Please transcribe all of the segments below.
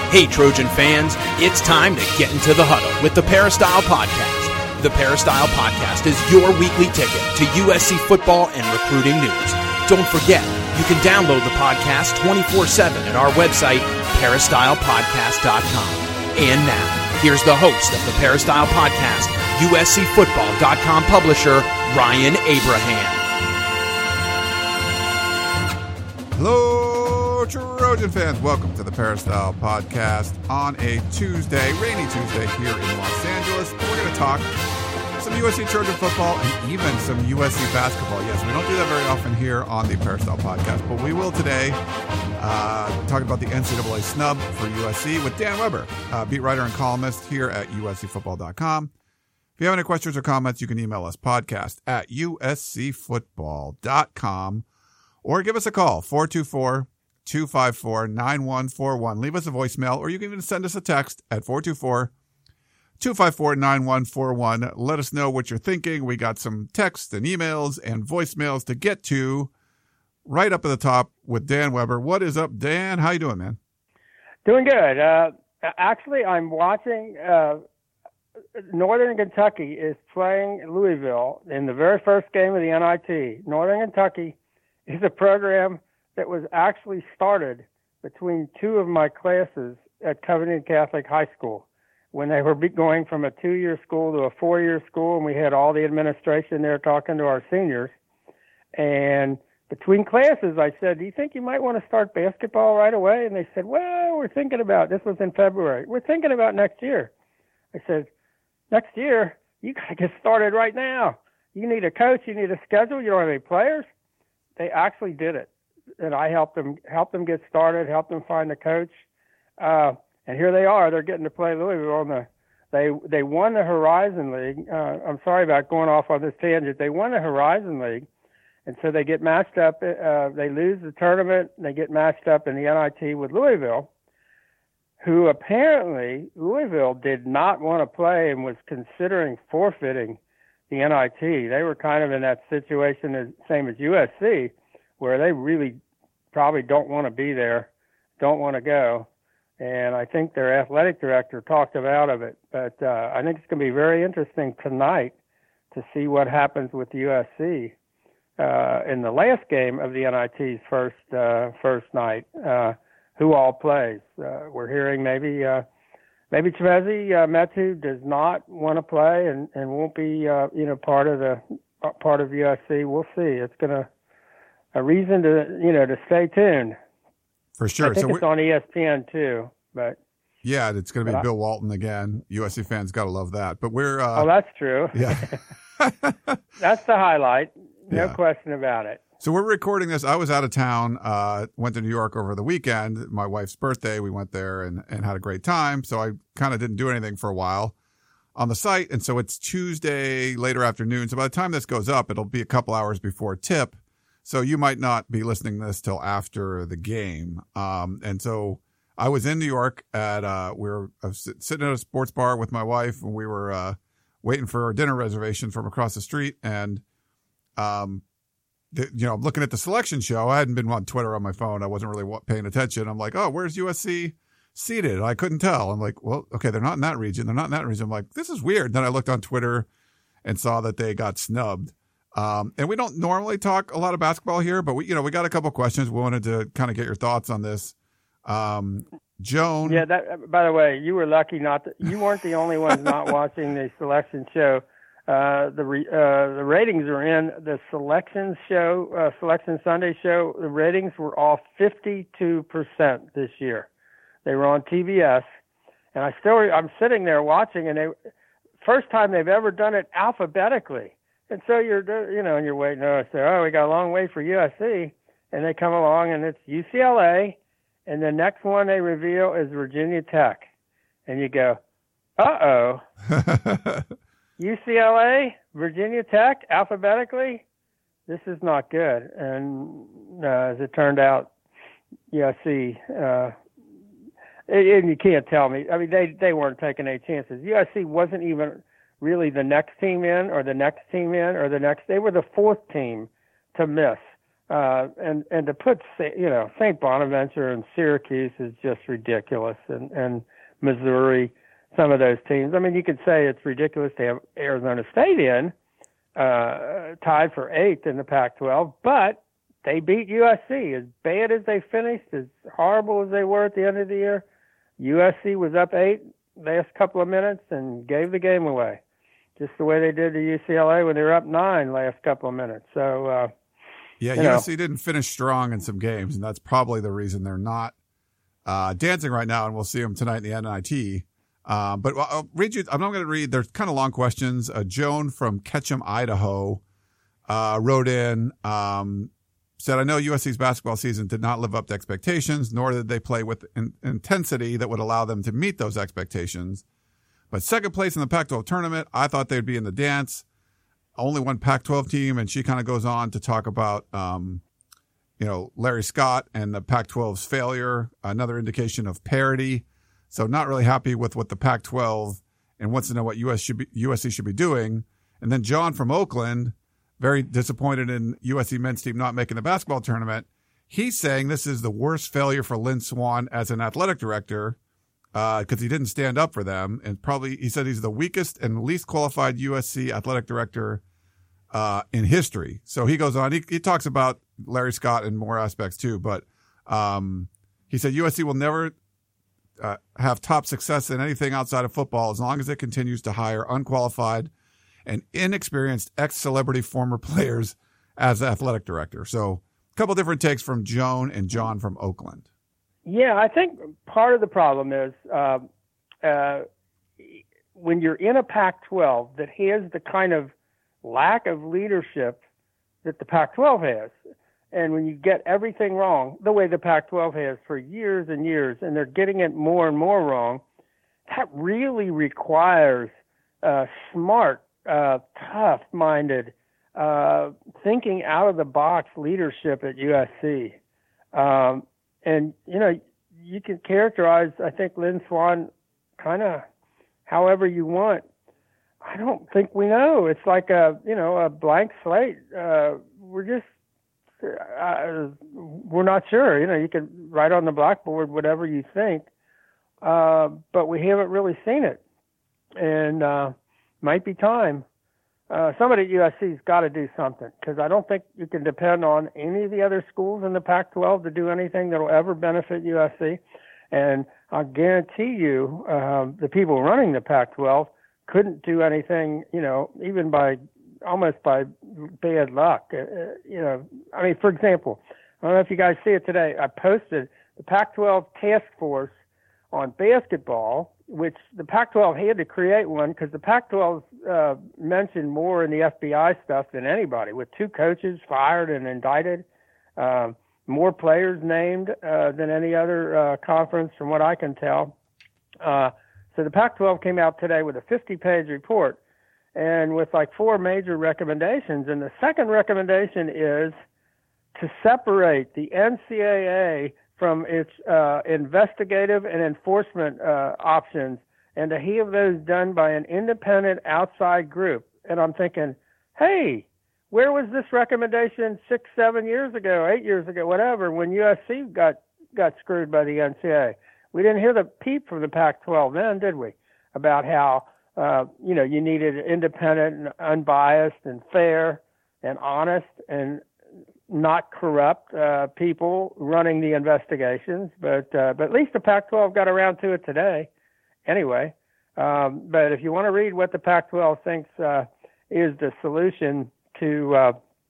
Hey, Trojan fans, it's time to get into the huddle with the Peristyle Podcast. The Peristyle Podcast is your weekly ticket to USC football and recruiting news. Don't forget, you can download the podcast 24/7 at our website, peristylepodcast.com. And now, here's the host of the Peristyle Podcast, USCFootball.com publisher, Ryan Abraham. Hello, Trojan fans. Welcome to the Peristyle Podcast on a Tuesday, rainy Tuesday here in Los Angeles. We're going to talk some USC Trojan football and even some USC basketball. Yes, we don't do that very often here on the Peristyle Podcast, but we will today talk about the NCAA snub for USC with Dan Weber, beat writer and columnist here at USCFootball.com. If you have any questions or comments, you can email us podcast at USCFootball.com or give us a call, 424-254-9141. Leave us a voicemail, or you can even send us a text at 424-254-9141. Let us know what you're thinking. We got some texts and emails and voicemails to get to right up at the top with Dan Weber. What is up, Dan? How you doing, man? Doing good. Actually, I'm watching Northern Kentucky is playing Louisville in the very first game of the NIT. Northern Kentucky is a program that was actually started between two of my classes at Covington Catholic High School when they were going from a 2-year school to a 4-year school, and we had all the administration there talking to our seniors. And between classes, I said, do you think you might want to start basketball right away? And they said, well, we're thinking about, this was in February, we're thinking about next year. I said, next year? You got to get started right now. You need a coach, you need a schedule, you don't have any players. They actually did it, and I helped them get started, helped them find a coach, and here they are. They're getting to play Louisville. They won the Horizon League. I'm sorry about going off on this tangent. They won the Horizon League, and so they get matched up. They lose the tournament. They get matched up in the NIT with Louisville, who apparently Louisville did not want to play and was considering forfeiting the NIT. They were kind of in that situation, same as USC, where they really probably don't want to be there, don't want to go. And I think their athletic director talked them out of it. But I think it's going to be very interesting tonight to see what happens with USC in the last game of the NIT's first night. Who all plays? We're hearing maybe Chimezie Metu does not want to play and won't be part of USC. We'll see. It's a reason to stay tuned. For sure. I think it's on ESPN too, but yeah, it's going to be Bill Walton again. USC fans got to love that. But we're oh, that's true. Yeah, that's the highlight. No question about it. So we're recording this. I was out of town, went to New York over the weekend, my wife's birthday. We went there and had a great time. So I kind of didn't do anything for a while on the site. And so it's Tuesday, later afternoon. So by the time this goes up, it'll be a couple hours before tip. So you might not be listening to this till after the game. And so I was in New York I was sitting at a sports bar with my wife, and we were waiting for our dinner reservation from across the street. And, I'm looking at the selection show. I hadn't been on Twitter on my phone. I wasn't really paying attention. I'm like, oh, where's USC seated? I couldn't tell. I'm like, well, okay, they're not in that region. They're not in that region. I'm like, this is weird. Then I looked on Twitter and saw that they got snubbed. And we don't normally talk a lot of basketball here, but we got a couple questions. We wanted to kind of get your thoughts on this. Joan. Yeah. By the way, you were lucky you weren't the only ones not watching the selection show. The ratings are in the Selection Sunday show. The ratings were off 52% this year. They were on TBS, and I'm sitting there watching, and first time they've ever done it alphabetically. And so you're waiting. We got a long way for USC, and they come along, and it's UCLA, and the next one they reveal is Virginia Tech, and you go, uh-oh. UCLA, Virginia Tech, alphabetically, this is not good. And as it turned out, USC, and you can't tell me. I mean, they weren't taking any chances. USC wasn't even really the next team in or the next team in or the next. They were the fourth team to miss And to put, St. Bonaventure and Syracuse is just ridiculous, and Missouri, some of those teams. I mean, you could say it's ridiculous to have Arizona State in, tied for 8th in the Pac-12, but they beat USC. As bad as they finished, as horrible as they were at the end of the year, USC was up 8 last couple of minutes and gave the game away, just the way they did to UCLA when they were up 9 last couple of minutes. So, USC didn't finish strong in some games, and that's probably the reason they're not dancing right now, and we'll see them tonight in the NIT. But I'll read you. I'm not going to read. They're kind of long questions. Joan from Ketchum, Idaho, wrote in, said, I know USC's basketball season did not live up to expectations, nor did they play with intensity that would allow them to meet those expectations. But second place in the Pac-12 tournament, I thought they'd be in the dance. Only one Pac-12 team, and she kind of goes on to talk about, Larry Scott and the Pac-12's failure, another indication of parity. So not really happy with what the Pac-12 and wants to know what USC should be doing. And then John from Oakland, very disappointed in USC men's team not making the basketball tournament. He's saying this is the worst failure for Lynn Swann as an athletic director because he didn't stand up for them. And probably he said he's the weakest and least qualified USC athletic director in history. So he goes on. He talks about Larry Scott and more aspects too. But he said USC will never have top success in anything outside of football as long as it continues to hire unqualified and inexperienced ex-celebrity former players as athletic director. So a couple different takes from Joan and John from Oakland. Yeah, I think part of the problem is when you're in a Pac-12 that has the kind of lack of leadership that the Pac-12 has, and when you get everything wrong, the way the Pac-12 has for years and years, and they're getting it more and more wrong, that really requires smart, tough-minded, thinking out-of-the-box leadership at USC. And, you can characterize, I think, Lynn Swann kind of however you want. I don't think we know. It's like a blank slate. We're not sure. You can write on the blackboard whatever you think, but we haven't really seen it. And might be time. Somebody at USC's got to do something, because I don't think you can depend on any of the other schools in the Pac-12 to do anything that will ever benefit USC. And I guarantee you the people running the Pac-12 couldn't do anything, even almost by bad luck. For example, I don't know if you guys see it today. I posted the Pac-12 task force on basketball, which the Pac-12 had to create one because the Pac-12 mentioned more in the FBI stuff than anybody, with 2 coaches fired and indicted, more players named than any other conference from what I can tell. So the Pac-12 came out today with a 50-page report and with like 4 major recommendations. And the second recommendation is to separate the NCAA from its investigative and enforcement options, and to have those done by an independent outside group. And I'm thinking, hey, where was this recommendation 6, 7 years ago, 8 years ago, whatever, when USC got screwed by the NCAA? We didn't hear the peep from the Pac-12 then, did we? About how, you needed independent and unbiased and fair and honest and not corrupt people running the investigations, but at least the Pac-12 got around to it today. Anyway, but if you want to read what the Pac-12 thinks is the solution to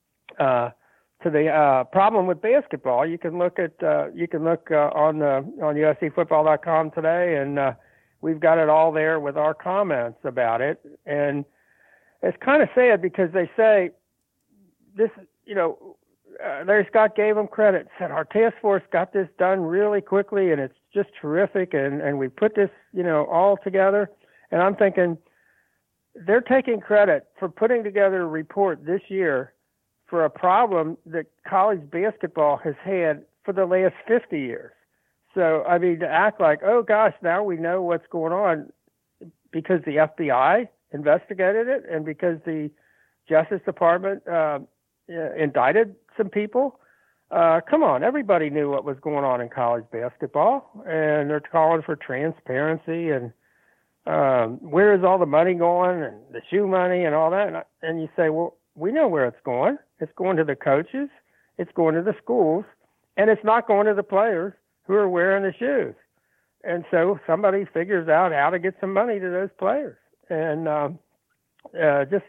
the problem with basketball, you can look on USCFootball.com today, and we've got it all there with our comments about it. And it's kind of sad because they say this, Larry Scott gave them credit, said our task force got this done really quickly, and it's just terrific, and we put this, all together. And I'm thinking they're taking credit for putting together a report this year for a problem that college basketball has had for the last 50 years. So, to act like, oh gosh, now we know what's going on because the FBI investigated it and because the Justice Department indicted some people, Come on, everybody knew what was going on in college basketball, and they're calling for transparency and where is all the money going and the shoe money and all that. And you say, well, we know where it's going. It's going to the coaches, it's going to the schools, and it's not going to the players who are wearing the shoes. And so somebody figures out how to get some money to those players. And just,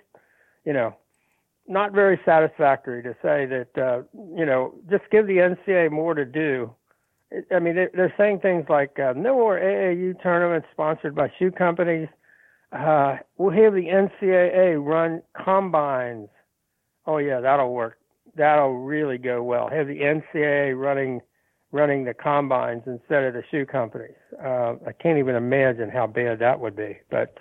not very satisfactory to say that, just give the NCAA more to do. I mean, they're saying things like no more AAU tournaments sponsored by shoe companies. We'll have the NCAA run combines. Oh, yeah, that'll work. That'll really go well. Have the NCAA running the combines instead of the shoe companies. I can't even imagine how bad that would be.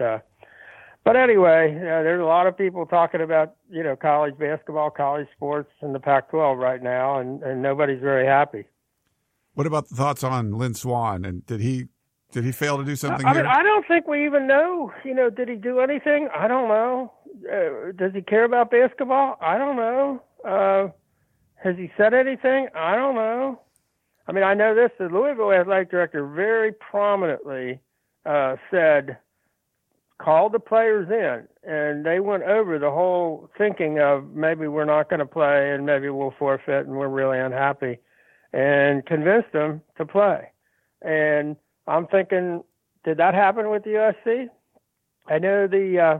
But anyway, there's a lot of people talking about, college basketball, college sports, and the Pac-12 right now, and nobody's very happy. What about the thoughts on Lynn Swann? And did he fail to do something I here? mean, I don't think we even know. Did he do anything? I don't know. Does he care about basketball? I don't know. Has he said anything? I don't know. I mean, I know this. The Louisville athletic director very prominently said, called the players in, and they went over the whole thinking of maybe we're not going to play and maybe we'll forfeit and we're really unhappy, and convinced them to play. And I'm thinking, did that happen with USC? I know the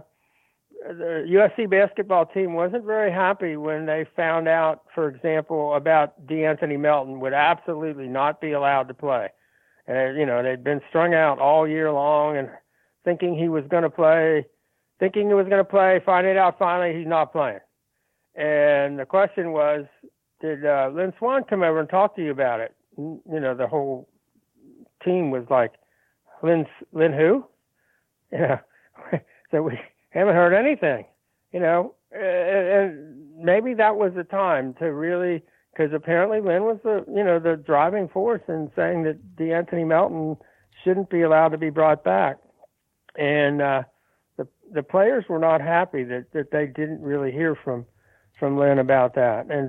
USC basketball team wasn't very happy when they found out, for example, about DeAnthony Melton would absolutely not be allowed to play. And, they'd been strung out all year long and thinking he was going to play, finding out finally he's not playing. And the question was, did Lynn Swann come over and talk to you about it? The whole team was like, Lynn who? Yeah. So we haven't heard anything, and maybe that was the time to really, because apparently Lynn was the driving force in saying that DeAnthony Melton shouldn't be allowed to be brought back. And the players were not happy that they didn't really hear from Lynn about that. And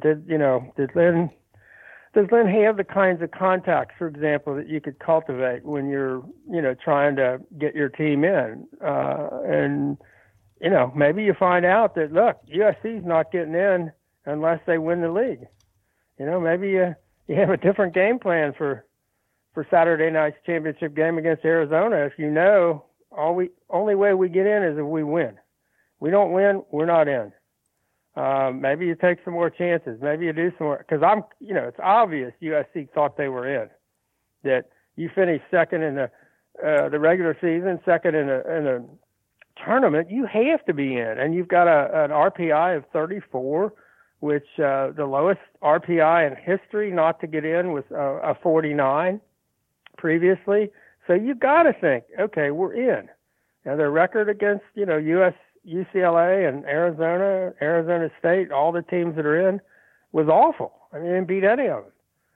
does Lynn have the kinds of contacts, for example, that you could cultivate when you're trying to get your team in? And maybe you find out that, look, USC's not getting in unless they win the league. Maybe you have a different game plan for Saturday night's championship game against Arizona. If only way we get in is if we win. We don't win, we're not in. Maybe you take some more chances. Maybe you do some more, because it's obvious USC thought they were in. That you finish second in the regular season, second in the tournament, you have to be in, and you've got an RPI of 34, which the lowest RPI in history not to get in was a 49 previously. So you got to think, okay, we're in. Now their record against UCLA and Arizona State, all the teams that are in, was awful. I mean, they didn't beat any of them.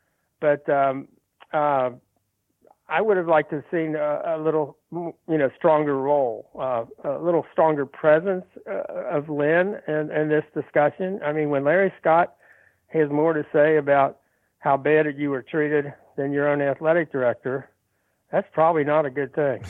But I would have liked to have seen a little, stronger role, a little stronger presence of Lynn in this discussion. I mean, when Larry Scott has more to say about how bad you were treated than your own athletic director, that's probably not a good thing.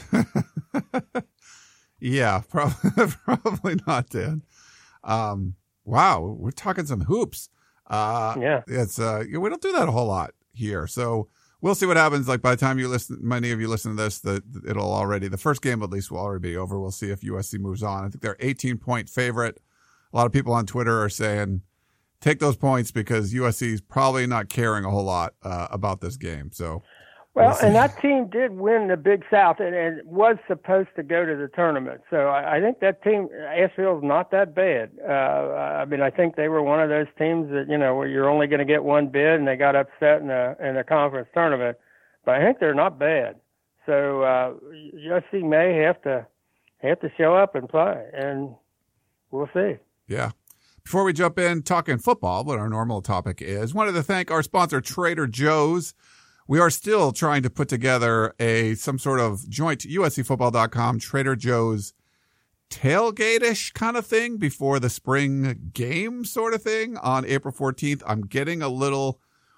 Yeah, probably not, Dan. Wow, we're talking some hoops. Yeah, it's we don't do that a whole lot here, so we'll see what happens. Like by the time many of you listen to this, the first game at least will already be over. We'll see if USC moves on. I think they're 18-point favorite. A lot of people on Twitter are saying take those points because USC is probably not caring a whole lot about this game. So. Well, and that team did win the Big South and was supposed to go to the tournament. So I think that team, Asheville's not that bad. I mean, I think they were one of those teams that, where you're only going to get one bid, and they got upset in a conference tournament. But I think they're not bad. So USC may have to show up and play, and we'll see. Yeah. Before we jump in talking football, what our normal topic is, wanted to thank our sponsor, Trader Joe's. We are still trying to put together some sort of joint USCFootball.com Trader Joe's tailgate-ish kind of thing before the spring game sort of thing on April 14th. I'm getting a little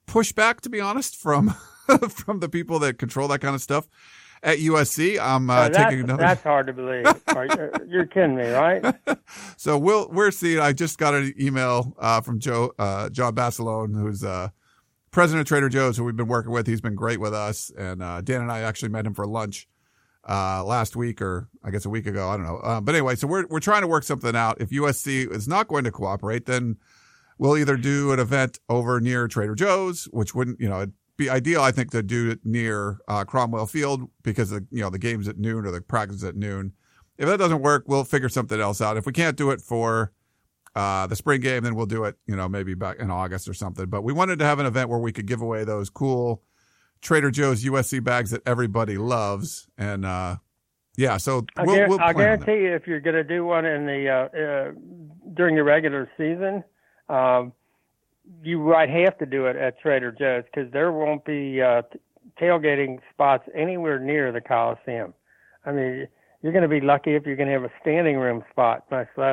pushback, to be honest, from from the people that control that kind of stuff at USC. I'm taking another. That's hard to believe. You're kidding me, right? So we're seeing. I just got an email from John Basilone, who's president of Trader Joe's, who we've been working with. He's been great with us, and Dan and I actually met him for lunch last week, or I guess a week ago. I don't know. But anyway, so we're trying to work something out. If USC is not going to cooperate, then we'll either do an event over near Trader Joe's, which wouldn't, it'd be ideal, I think, to do it near Cromwell Field because the game's at noon or the practice at noon. If that doesn't work, we'll figure something else out. If we can't do it for the spring game, then we'll do it, maybe back in August or something. But we wanted to have an event where we could give away those cool Trader Joe's USC bags that everybody loves. And, so we'll I guarantee you, if you're going to do one in the during the regular season, you might have to do it at Trader Joe's because there won't be tailgating spots anywhere near the Coliseum. I mean, you're going to be lucky if you're going to have a standing room spot, much less,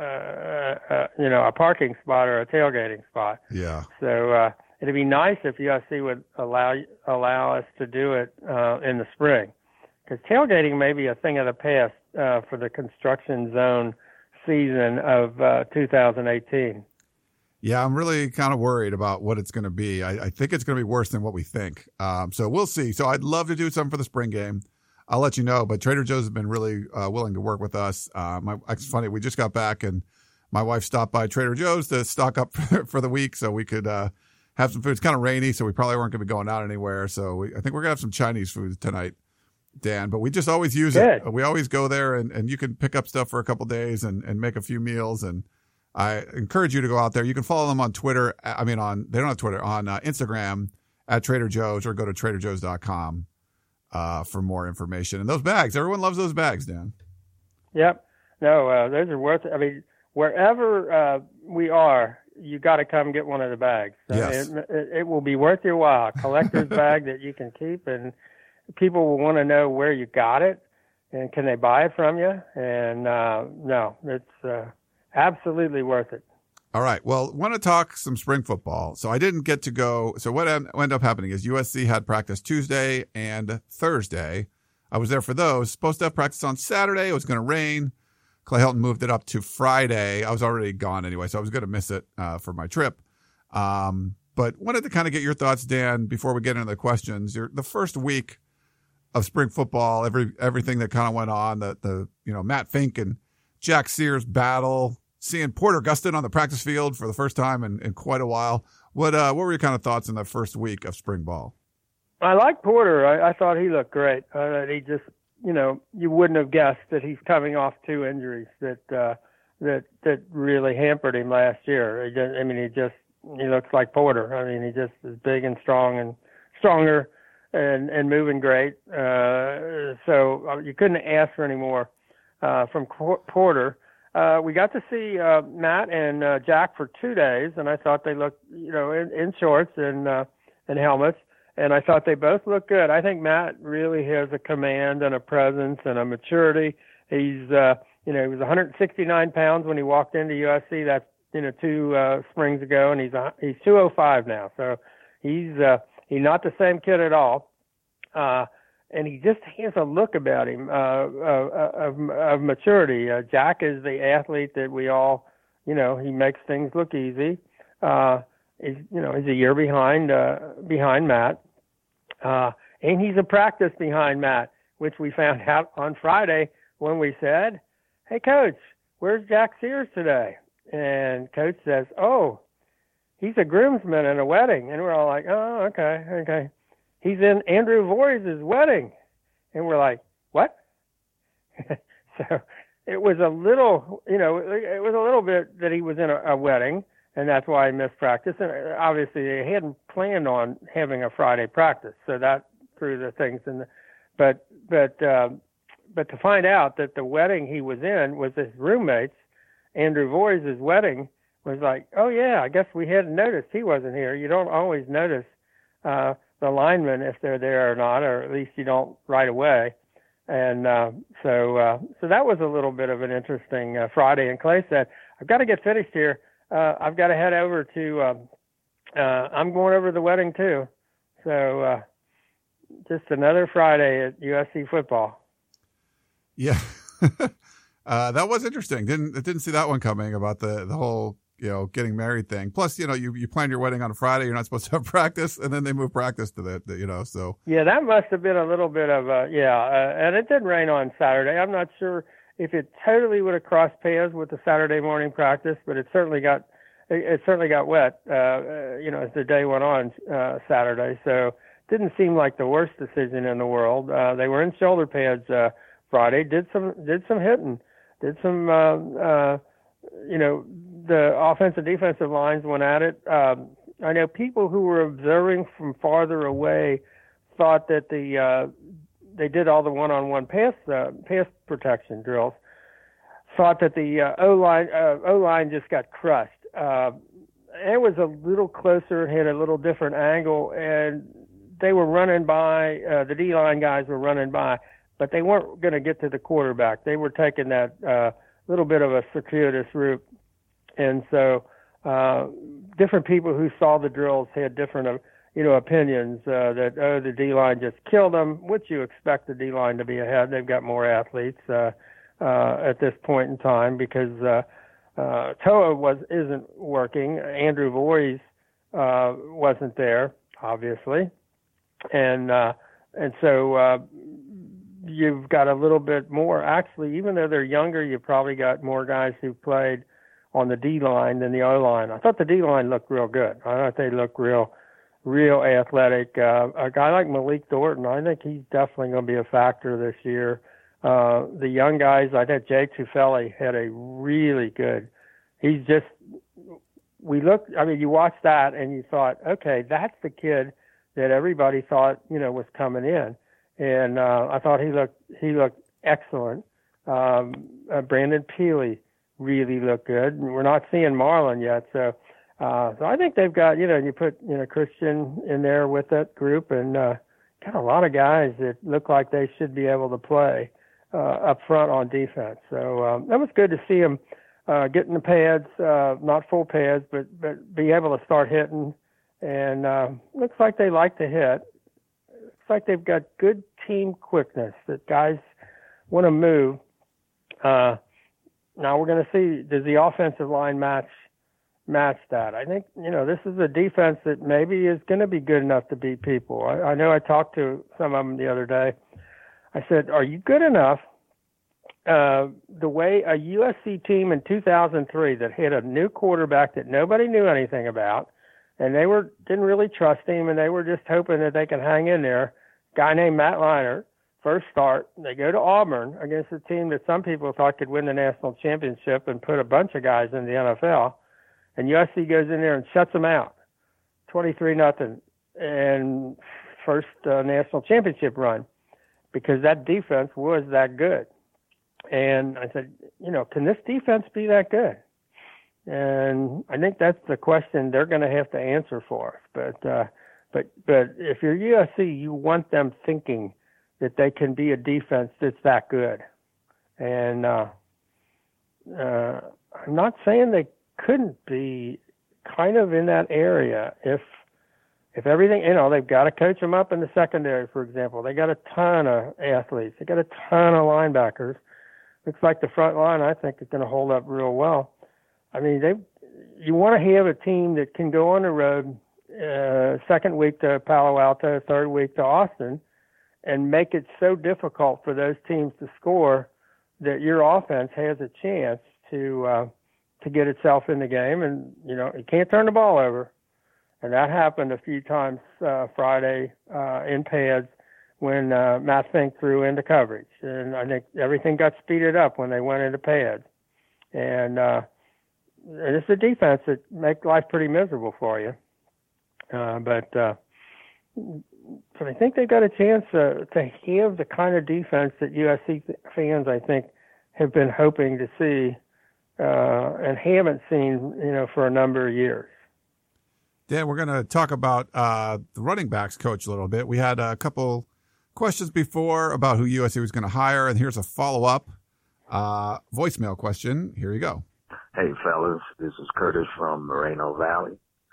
a parking spot or a tailgating spot. Yeah. So it'd be nice if USC would allow us to do it in the spring, because tailgating may be a thing of the past for the construction zone season of 2018. Yeah, I'm really kind of worried about what it's going to be. I think it's going to be worse than what we think. So we'll see. So I'd love to do something for the spring game. I'll let you know. But Trader Joe's has been really willing to work with us. It's funny. We just got back and my wife stopped by Trader Joe's to stock up for the week so we could have some food. It's kind of rainy, so we probably weren't going to be going out anywhere. So I think we're going to have some Chinese food tonight, Dan. But we just always use it. We always go there and you can pick up stuff for a couple days and make a few meals. And I encourage you to go out there. You can follow them on Twitter. They don't have Twitter, on Instagram at Trader Joe's, or go to traderjoes.com for more information. And those bags, everyone loves those bags, Dan. Yep. No, those are worth it. I mean, wherever we are, you got to come get one of the bags. Yes. It will be worth your while. A collector's bag that you can keep, and people will want to know where you got it and can they buy it from you. And no, it's absolutely worth it. All right. Well, want to talk some spring football. So I didn't get to go. So what ended up happening is USC had practice Tuesday and Thursday. I was there for those. Supposed to have practice on Saturday. It was going to rain. Clay Helton moved it up to Friday. I was already gone anyway, so I was going to miss it for my trip. But wanted to kind of get your thoughts, Dan, before we get into the questions. The first week of spring football, everything that kind of went on, the Matt Fink and Jack Sears battle, seeing Porter Gustin on the practice field for the first time in quite a while. What were your kind of thoughts in the first week of spring ball? I like Porter. I thought he looked great. He just, you wouldn't have guessed that he's coming off two injuries that really hampered him last year. He looks like Porter. I mean, he just is big and strong and stronger and moving great. So you couldn't ask for any more from Porter. We got to see Matt and Jack for 2 days, and I thought they looked, in shorts and helmets, and I thought they both looked good. I think Matt really has a command and a presence and a maturity. He's, he was 169 pounds when he walked into USC. That's 2 springs ago, and he's 205 now. So he's not the same kid at all. And he just has a look about him of maturity. Jack is the athlete that we all, he makes things look easy. He's a year behind Matt, and he's a practice behind Matt, which we found out on Friday when we said, "Hey, Coach, where's Jack Sears today?" And Coach says, "Oh, he's a groomsman at a wedding," and we're all like, "Oh, okay." He's in Andrew Voorhees' wedding. And we're like, what? So it was a little, bit that he was in a wedding, and that's why he missed practice. And obviously they hadn't planned on having a Friday practice. So that threw the things in. But to find out that the wedding he was in was his roommate's, Andrew Voorhees' wedding, was like, oh yeah, I guess we hadn't noticed he wasn't here. You don't always notice, the linemen if they're there or not, or at least you don't right away. And so that was a little bit of an interesting Friday. And Clay said, I've got to get finished here. I've got to head over to I'm going over to the wedding too. So just another Friday at USC football. Yeah. That was interesting. Didn't see that one coming about the whole, getting married thing. Plus, you plan your wedding on a Friday. You're not supposed to have practice, and then they move practice to the so. Yeah, that must have been a little bit of and it did rain on Saturday. I'm not sure if it totally would have crossed paths with the Saturday morning practice, but it certainly got wet, as the day went on Saturday. So didn't seem like the worst decision in the world. They were in shoulder pads Friday. Did some hitting. Did some, the offensive defensive lines went at it. I know people who were observing from farther away thought that they did all the one-on-one pass protection drills. Thought that the O-line just got crushed. It was a little closer, had a little different angle, and they were running by. The D-line guys were running by, but they weren't going to get to the quarterback. They were taking that little bit of a circuitous route. And so different people who saw the drills had different, opinions that, the D-line just killed them, which you expect the D-line to be ahead. They've got more athletes at this point in time because Toa isn't working. Andrew Voorhees wasn't there, obviously. And so you've got a little bit more. Actually, even though they're younger, you've probably got more guys who played on the D-line than the O-line. I thought the D-line looked real good. I thought they looked real athletic. A guy like Malik Thornton, I think he's definitely going to be a factor this year. The young guys, I think Jay Tufele had a really good. You watched that and you thought, okay, that's the kid that everybody thought, was coming in. And I thought he looked excellent. Brandon Peely really looked good. And we're not seeing Marlon yet, so I think they've got you put Christian in there with that group, and got a lot of guys that look like they should be able to play up front on defense. So that was good to see them getting the pads, not full pads, but be able to start hitting. And looks like they like to hit. Looks like they've got good team quickness, that guys want to move. Now we're going to see, does the offensive line match that? I think, this is a defense that maybe is going to be good enough to beat people. I know I talked to some of them the other day. I said, are you good enough the way a USC team in 2003 that had a new quarterback that nobody knew anything about, and they didn't really trust him, and they were just hoping that they could hang in there. Guy named Matt Leinart, first start, they go to Auburn against a team that some people thought could win the national championship and put a bunch of guys in the NFL, and USC goes in there and shuts them out, 23-0, and first national championship run, because that defense was that good. And I said, can this defense be that good? And I think that's the question they're going to have to answer for us. But if you're USC, you want them thinking that they can be a defense that's that good. And I'm not saying they couldn't be kind of in that area if everything, they've got to coach them up in the secondary, for example. They got a ton of athletes. They got a ton of linebackers. Looks like the front line, I think, is going to hold up real well. I mean, you want to have a team that can go on the road second week to Palo Alto, third week to Austin, and make it so difficult for those teams to score that your offense has a chance to get itself in the game. And, you can't turn the ball over. And that happened a few times Friday in pads when Matt Fink threw into coverage. And I think everything got speeded up when they went into pads. And it's a defense that makes life pretty miserable for you. But I think they've got a chance to have the kind of defense that USC fans, I think, have been hoping to see and haven't seen, for a number of years. Dan, we're going to talk about the running backs coach a little bit. We had a couple questions before about who USC was going to hire, and here's a follow-up voicemail question. Here you go. Hey, fellas, this is Curtis from Moreno Valley.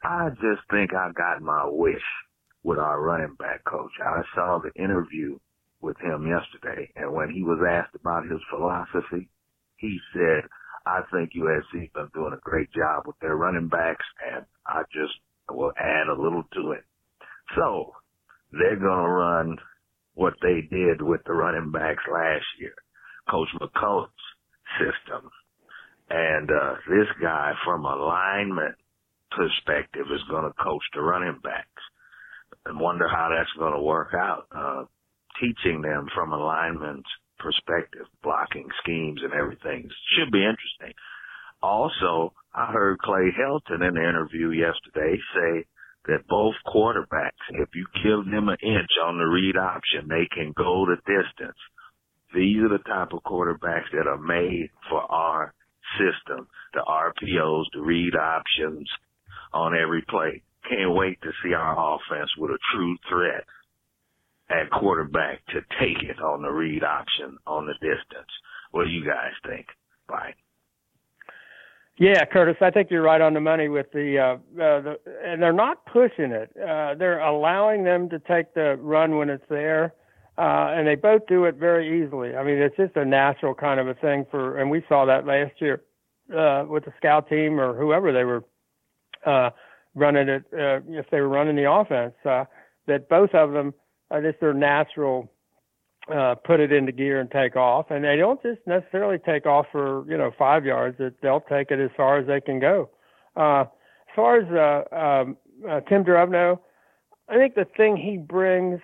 I just think I got my wish with our running back coach. I saw the interview with him yesterday, and when he was asked about his philosophy, he said, I think USC's been doing a great job with their running backs, and I just will add a little to it. So they're going to run what they did with the running backs last year, Coach McCullough's system. And this guy, from a lineman perspective, is going to coach the running backs. And wonder how that's going to work out, teaching them from a lineman's perspective, blocking schemes and everything. Should be interesting. Also, I heard Clay Helton in the interview yesterday say that both quarterbacks, if you give them an inch on the read option, they can go the distance. These are the type of quarterbacks that are made for our system, the RPOs, the read options on every play. Can't wait to see our offense with a true threat at quarterback to take it on the read option on the distance. What do you guys think? Bye. Yeah, Curtis, I think you're right on the money with the and they're not pushing it. They're allowing them to take the run when it's there, and they both do it very easily. I mean, it's just a natural kind of a thing and we saw that last year with the scout team or whoever they were running it, if they were running the offense, that both of them, just their natural put it into gear and take off. And they don't just necessarily take off for, 5 yards. They'll take it as far as they can go. As far as Tim Drevno, I think the thing he brings,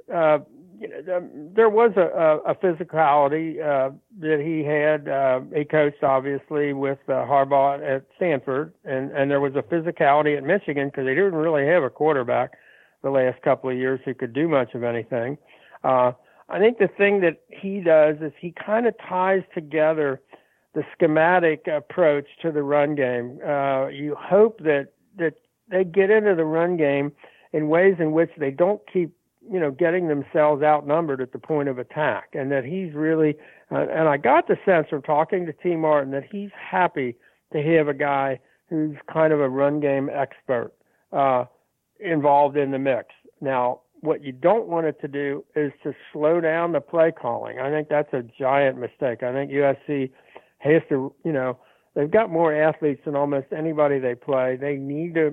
there was a physicality that he had. He coached, obviously, with Harbaugh at Stanford, and there was a physicality at Michigan because they didn't really have a quarterback the last couple of years who could do much of anything. I think the thing that he does is he kind of ties together the schematic approach to the run game. You hope that they get into the run game in ways in which they don't keep, getting themselves outnumbered at the point of attack, and that he's really, and I got the sense from talking to T. Martin that he's happy to have a guy who's kind of a run game expert involved in the mix. Now, what you don't want it to do is to slow down the play calling. I think that's a giant mistake. I think USC has to, they've got more athletes than almost anybody they play. They need to,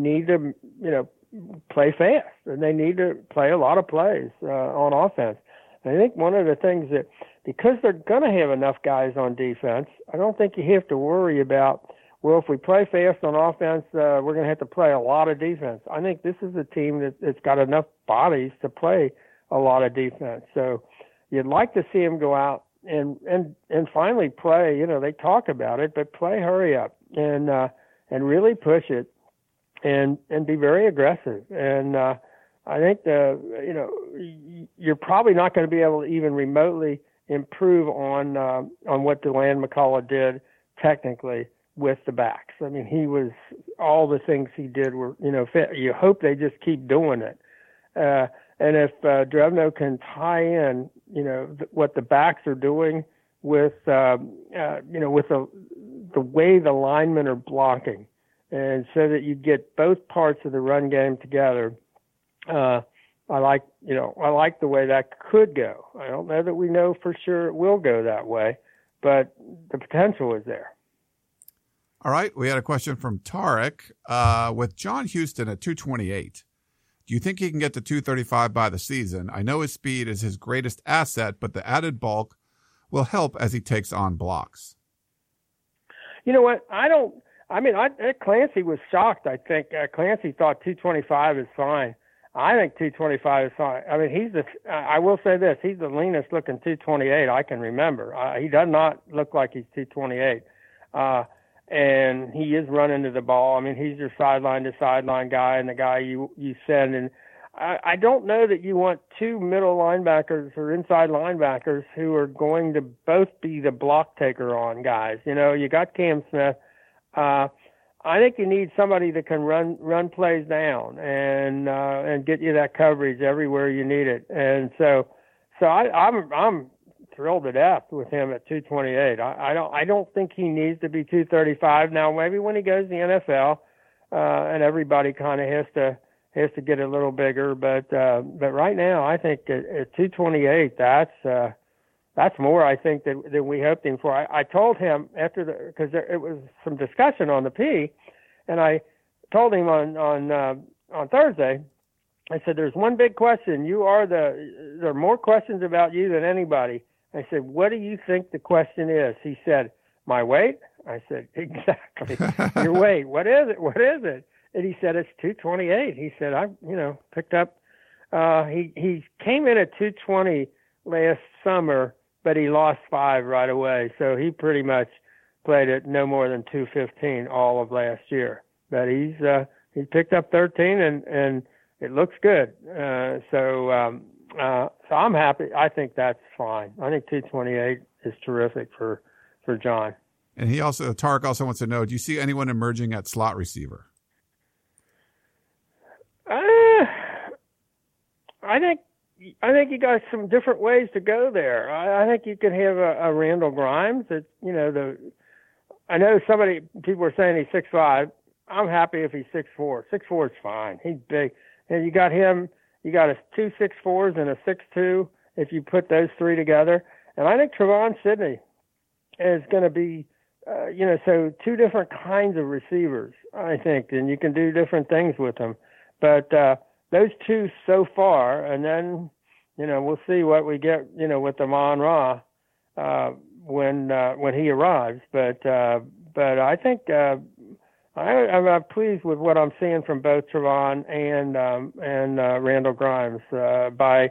play fast, and they need to play a lot of plays on offense. And I think one of the things that, because they're going to have enough guys on defense, I don't think you have to worry about, well, if we play fast on offense, we're going to have to play a lot of defense. I think this is a team that's got enough bodies to play a lot of defense. So you'd like to see them go out and finally play. They talk about it, but play hurry up and really push it and be very aggressive. And I think you're probably not going to be able to even remotely improve on what DeLand McCullough did technically with the backs. I mean, all the things he did were, you hope they just keep doing it. And if Drevno can tie in, what the backs are doing with, with the way the linemen are blocking, and so that you get both parts of the run game together, I like the way that could go. I don't know that we know for sure it will go that way, but the potential is there. All right, we had a question from Tarek. With John Houston at 228, do you think he can get to 235 by the season? I know his speed is his greatest asset, but the added bulk will help as he takes on blocks. You know what? Clancy was shocked, I think. Clancy thought 225 is fine. I think 225 is fine. I mean, I will say this, he's the leanest looking 228 I can remember. He does not look like he's 228. And he is running to the ball. I mean, he's your sideline to sideline guy and the guy you send. And I don't know that you want two middle linebackers or inside linebackers who are going to both be the block taker on guys. You got Cam Smith. I think you need somebody that can run plays down and get you that coverage everywhere you need it. And so I'm thrilled to death with him at 228. I don't think he needs to be 235. Now, maybe when he goes to the NFL, and everybody kind of has to get a little bigger. But right now, I think at 228, that's more, I think, than we hoped him for. I told him because it was some discussion on the P, and I told him on Thursday, I said, there's one big question. There are more questions about you than anybody. I said, what do you think the question is? He said, my weight? I said, exactly. Your weight. What is it? What is it? And he said, it's 228. He said, I picked up, he came in at 220 last summer, but he lost 5 right away. So he pretty much played at no more than 215 all of last year. But he picked up 13 and it looks good. So I'm happy. I think that's fine. I think 228 is terrific for John. And Tarek also wants to know, do you see anyone emerging at slot receiver? I think you got some different ways to go there. I think you could have a Randall Grimes. I know people are saying he's 6'5". I'm happy if he's 6'4". 6'4" is fine. He's big. And you got him, you got 2 6'4s and a 6'2", if you put those 3 together. And I think Trevon Sidney is going to be, so 2 different kinds of receivers, I think, and you can do different things with them. But those 2 so far, and then, we'll see what we get, with Amon-Ra when he arrives. But I think I'm pleased with what I'm seeing from both Trevon and Randall Grimes. By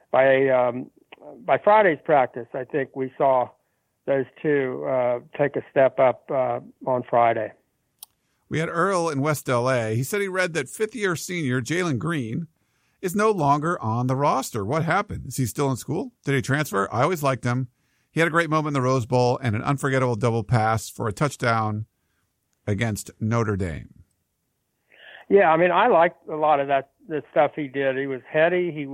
Friday's practice, I think we saw those 2 take a step up on Friday. We had Earl in West L.A. He said he read that 5th-year senior Jalen Green is no longer on the roster. What happened? Is he still in school? Did he transfer? I always liked him. He had a great moment in the Rose Bowl and an unforgettable double pass for a touchdown against Notre Dame. Yeah, I mean, I liked a lot of the stuff he did. He was heady. He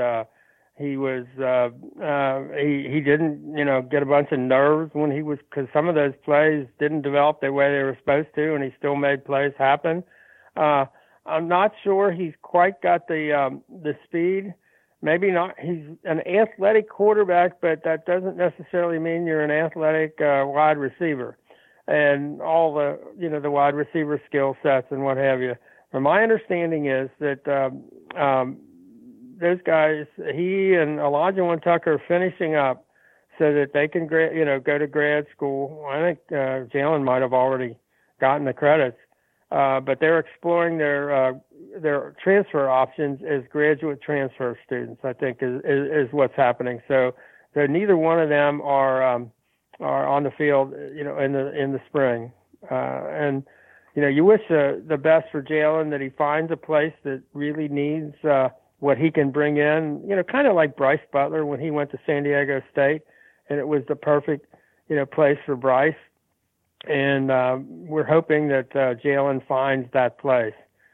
didn't, get a bunch of nerves because some of those plays didn't develop the way they were supposed to, and he still made plays happen. I'm not sure he's quite got the speed. Maybe not. He's an athletic quarterback, but that doesn't necessarily mean you're an athletic wide receiver. And all the wide receiver skill sets and what have you. But my understanding is that those guys, he and Elijah Tucker, are finishing up so that they can go to grad school. I think Jalen might have already gotten the credits, but they're exploring their transfer options as graduate transfer students, I think is what's happening. So neither one of them are on the field, in the spring. And you wish the best for Jalen, that he finds a place that really needs what he can bring in, kind of like Bryce Butler when he went to San Diego State, and it was the perfect, place for Bryce. And we're hoping that Jalen finds that place.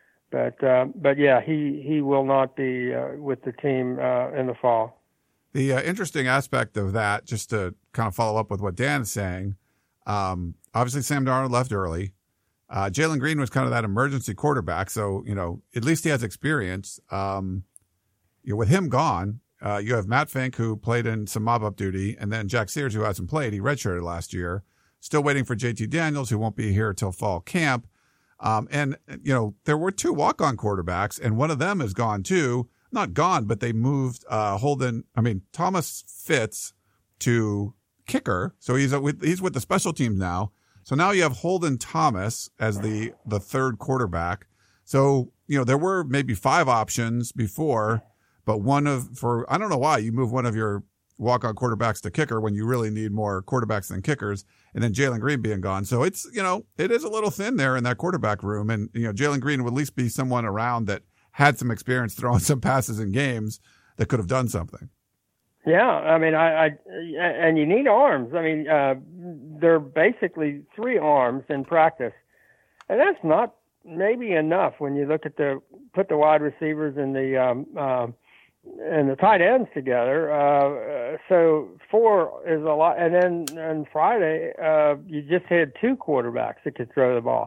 But yeah, he will not be with the team in the fall. The interesting aspect of that, just to kind of follow up with what Dan is saying, obviously Sam Darnold left early. Jalen Green was kind of that emergency quarterback, so at least he has experience. With him gone, you have Matt Fink, who played in some mop-up duty, and then Jack Sears, who hasn't played. He redshirted last year. Still waiting for JT Daniels, who won't be here till fall camp. And there were 2 walk-on quarterbacks, and one of them is gone too. Not gone, but they moved Thomas Fitz to kicker. So he's with the special teams now. So now you have Holden Thomas as the 3rd quarterback. So, there were maybe 5 options before, but I don't know why you move one of your walk-on quarterbacks to kicker when you really need more quarterbacks than kickers, and then Jalen Green being gone. So it's, it is a little thin there in that quarterback room. And, Jalen Green would at least be someone around that had some experience throwing some passes in games that could have done something. Yeah, I mean, and you need arms. I mean, they're basically 3 arms in practice, and that's not maybe enough when you look at put the wide receivers and the tight ends together. So 4 is a lot, and then on Friday you just had 2 quarterbacks that could throw the ball.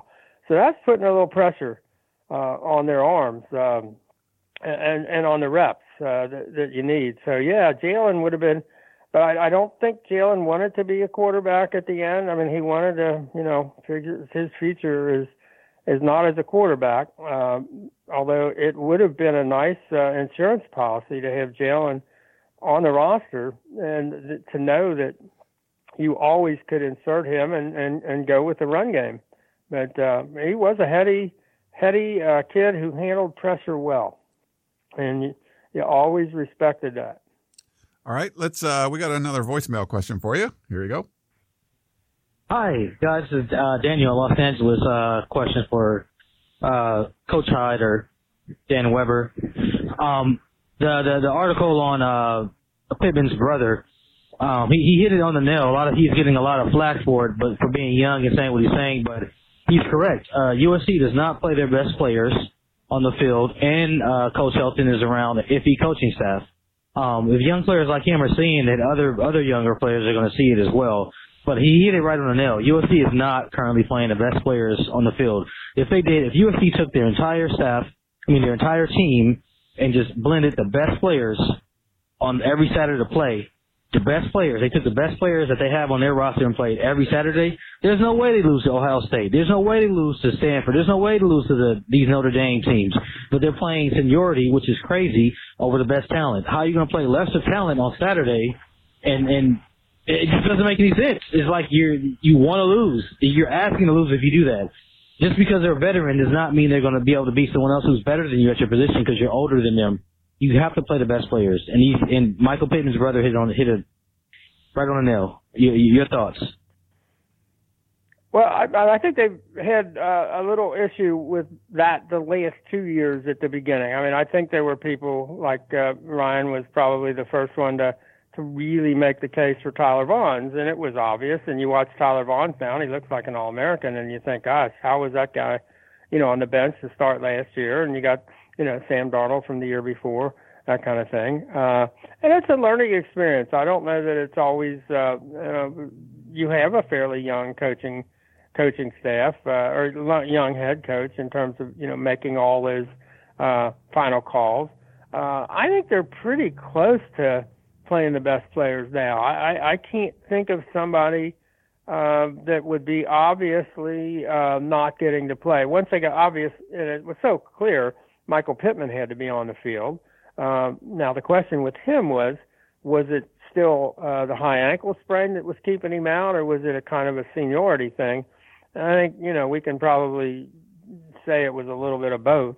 So that's putting a little pressure on their arms and on the reps that you need. So, yeah, Jalen would have been – but I don't think Jalen wanted to be a quarterback at the end. I mean, he wanted to, his future is not as a quarterback, although it would have been a nice insurance policy to have Jalen on the roster and to know that you always could insert him and go with the run game. But he was a heady kid who handled pressure well, and you always respected that. All right, let's. We got another voicemail question for you. Here you go. Hi, guys. This is Daniel in Los Angeles. Question for Coach Hyde or Dan Weber. The article on Pittman's brother. He hit it on the nail. He's getting a lot of flack for it, but for being young and saying what he's saying. But he's correct. USC does not play their best players on the field, and Coach Helton is around the iffy coaching staff. If young players like him are seeing it, other younger players are going to see it as well. But he hit it right on the nail. USC is not currently playing the best players on the field. If USC took their entire their entire team, and just blended the best players on every Saturday to play, they took the best players that they have on their roster and played every Saturday, there's no way they lose to Ohio State. There's no way they lose to Stanford. There's no way to lose to these Notre Dame teams. But they're playing seniority, which is crazy, over the best talent. How are you going to play lesser talent on Saturday? And it just doesn't make any sense. It's like you want to lose. You're asking to lose if you do that. Just because they're a veteran does not mean they're going to be able to beat someone else who's better than you at your position because you're older than them. You have to play the best players. And Michael Pittman's brother hit it right on the nail. Your thoughts? Well, I think they've had a little issue with that the last 2 years at the beginning. I mean, I think there were people like Ryan was probably the first one to really make the case for Tyler Vaughns, and it was obvious. And you watch Tyler Vaughns now, and he looks like an All-American, and you think, gosh, how was that guy, on the bench to start last year? And you got, Sam Darnold from the year before, that kind of thing. And it's a learning experience. I don't know that it's always, you have a fairly young coaching staff or young head coach in terms of, making all those final calls. I think they're pretty close to playing the best players now. I can't think of somebody that would be obviously not getting to play. Once they got obvious, and it was so clear, Michael Pittman had to be on the field. Now the question with him was it still the high ankle sprain that was keeping him out, or was it a kind of a seniority thing? And I think, we can probably say it was a little bit of both.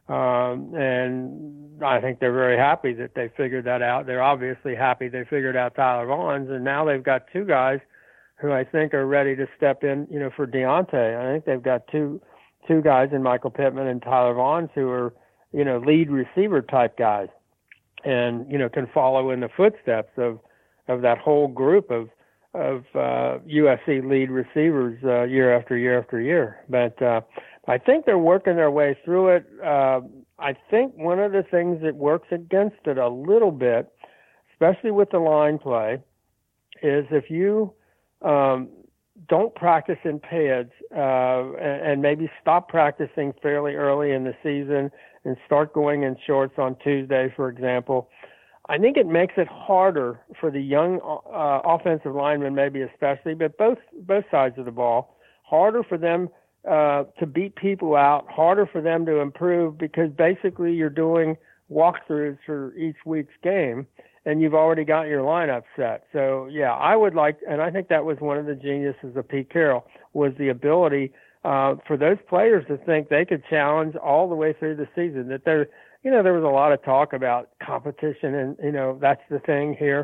And I think they're very happy that they figured that out. They're obviously happy they figured out Tyler Vaughns, and now they've got two guys who I think are ready to step in, for Deontay. I think they've got two guys in Michael Pittman and Tyler Vaughns who are, lead receiver type guys and, can follow in the footsteps of that whole group of USC lead receivers year after year after year. But I think they're working their way through it. I think one of the things that works against it a little bit, especially with the line play, is if you don't practice in pads and maybe stop practicing fairly early in the season and start going in shorts on Tuesday, for example, I think it makes it harder for the young offensive linemen, maybe especially, but both sides of the ball, harder for them to beat people out, harder for them to improve, because basically you're doing walkthroughs for each week's game, and you've already got your lineup set. So, yeah, I would like, and I think that was one of the geniuses of Pete Carroll, was the ability for those players to think they could challenge all the way through the season, that there was a lot of talk about competition, and, that's the thing here.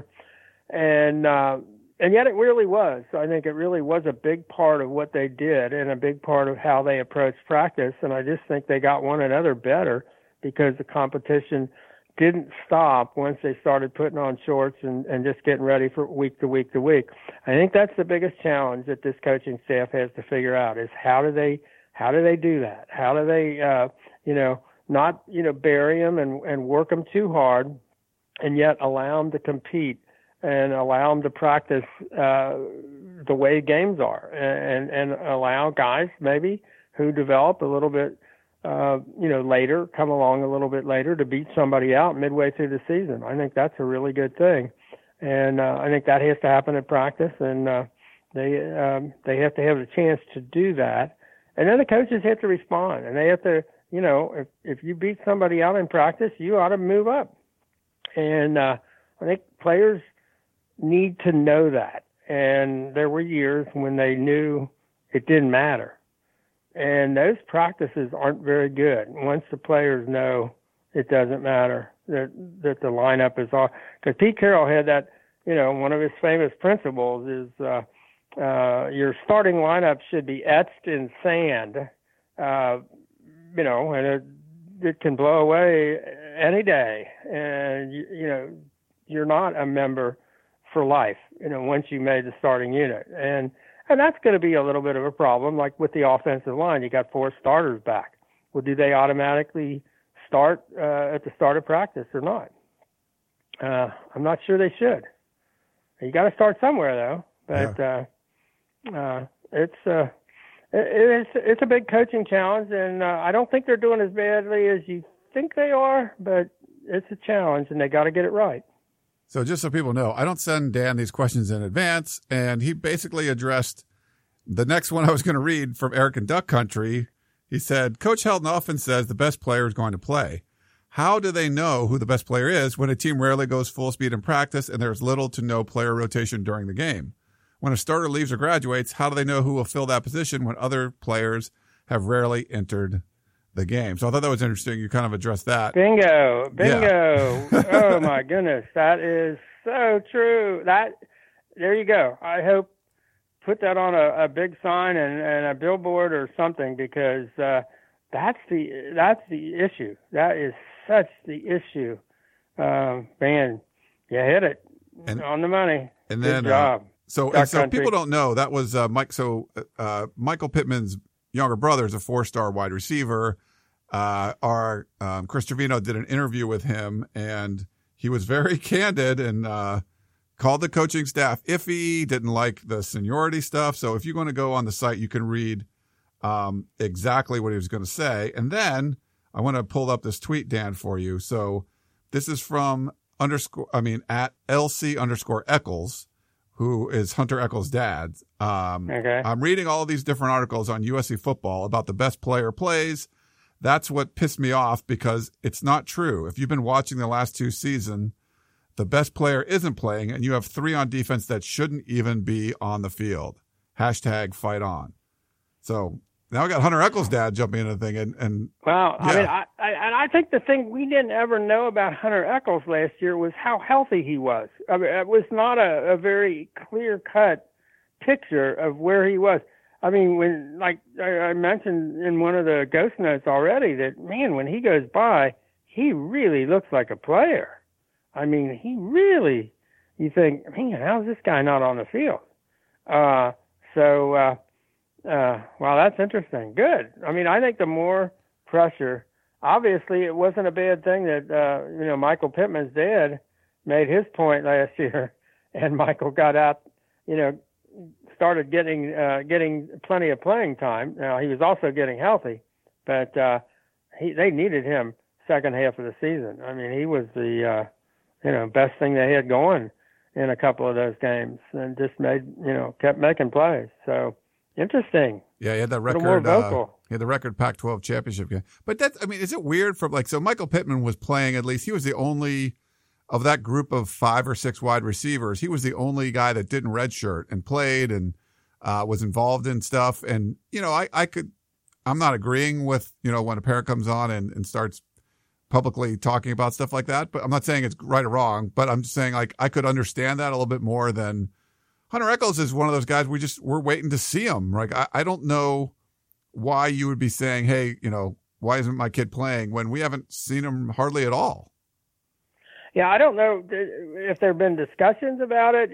And yet it really was. I think it really was a big part of what they did and a big part of how they approached practice. And I just think they got one another better because the competition didn't stop once they started putting on shorts and just getting ready for week to week to week. I think that's the biggest challenge that this coaching staff has to figure out is how do they do that? How do they, not, bury them and work them too hard and yet allow them to compete and allow them to practice the way games are, and allow guys maybe who develop a little bit, later, come along a little bit later to beat somebody out midway through the season. I think that's a really good thing. And I think that has to happen in practice, and they have to have the chance to do that. And then the coaches have to respond, and they have to, if you beat somebody out in practice, you ought to move up. And I think players need to know that. And there were years when they knew it didn't matter. And those practices aren't very good. Once the players know it doesn't matter, that the lineup is all. Because Pete Carroll had that, one of his famous principles is your starting lineup should be etched in sand, and it can blow away any day. And, you're not a member for life, once you made the starting unit. And that's going to be a little bit of a problem, like with the offensive line. You got 4 starters back. Well, do they automatically start at the start of practice or not? I'm not sure they should. You got to start somewhere, though. But it's a big coaching challenge, and I don't think they're doing as badly as you think they are, but it's a challenge, and they got to get it right. So just so people know, I don't send Dan these questions in advance, and he basically addressed the next one I was going to read from Eric in Duck Country. He said, Coach Helton often says the best player is going to play. How do they know who the best player is when a team rarely goes full speed in practice and there's little to no player rotation during the game? When a starter leaves or graduates, how do they know who will fill that position when other players have rarely entered the game? So I thought that was interesting. You kind of addressed that. Bingo. Yeah. Oh my goodness. That is so true. There you go. I hope put that on a big sign and a billboard or something, because that's the issue. That is such the issue. Man, you hit it on the money. And Good then, job. So people don't know that was Mike. So Michael Pittman's younger brother is a 4-star wide receiver. Chris Trevino did an interview with him, and he was very candid and called the coaching staff iffy, didn't like the seniority stuff. So if you're going to go on the site, you can read exactly what he was going to say. And then I want to pull up this tweet, Dan, for you. So this is from at LC_Eccles, who is Hunter Eccles' dad. Okay. I'm reading all of these different articles on USC football about the best player plays. That's what pissed me off, because it's not true. If you've been watching the last 2 seasons, the best player isn't playing, and you have 3 on defense that shouldn't even be on the field. #fight on. So now I got Hunter Eccles' dad jumping into the thing, and well, yeah. I think the thing we didn't ever know about Hunter Eccles last year was how healthy he was. I mean, it was not a very clear-cut picture of where he was. I mean, when, like I mentioned in one of the ghost notes already, that, man, when he goes by, he really looks like a player. I mean, you think, man, how's this guy not on the field? Wow, that's interesting. Good. I mean, I think the more pressure, obviously it wasn't a bad thing that, Michael Pittman's dad made his point last year, and Michael got out, started getting plenty of playing time. Now, he was also getting healthy, but they needed him second half of the season. I mean, he was the best thing they had going in a couple of those games, and just kept making plays. So interesting. Yeah, he had that record. More vocal. He had the record Pac-12 championship game. But is it weird so Michael Pittman was playing, at least he was the only of that group of 5 or 6 wide receivers. He was the only guy that didn't redshirt and played and was involved in stuff. And, I'm not agreeing with, when a parent comes on and starts publicly talking about stuff like that, but I'm not saying it's right or wrong, but I'm just saying, like, I could understand that a little bit more than Hunter Eccles is one of those guys we're waiting to see him. Like, I don't know why you would be saying, hey, why isn't my kid playing when we haven't seen him hardly at all? Yeah, I don't know if there have been discussions about it.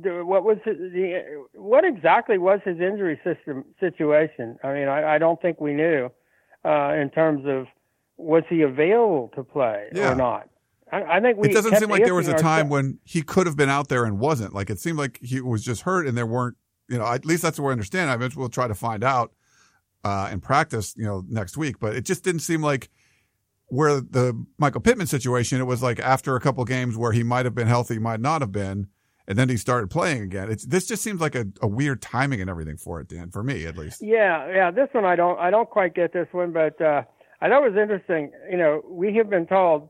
What exactly was his injury situation? I mean, I don't think we knew in terms of, was he available to play or not? I think it doesn't seem like there was a time when he could have been out there and wasn't. Like, it seemed like he was just hurt and there weren't, at least that's what I understand. I mean, we'll try to find out. in practice, next week. But it just didn't seem like where the Michael Pittman situation, it was like after a couple games where he might have been healthy, might not have been, and then he started playing again. This just seems like a weird timing and everything for it, Dan, for me at least. Yeah. This one I don't quite get this one, but I thought it was interesting. We have been told,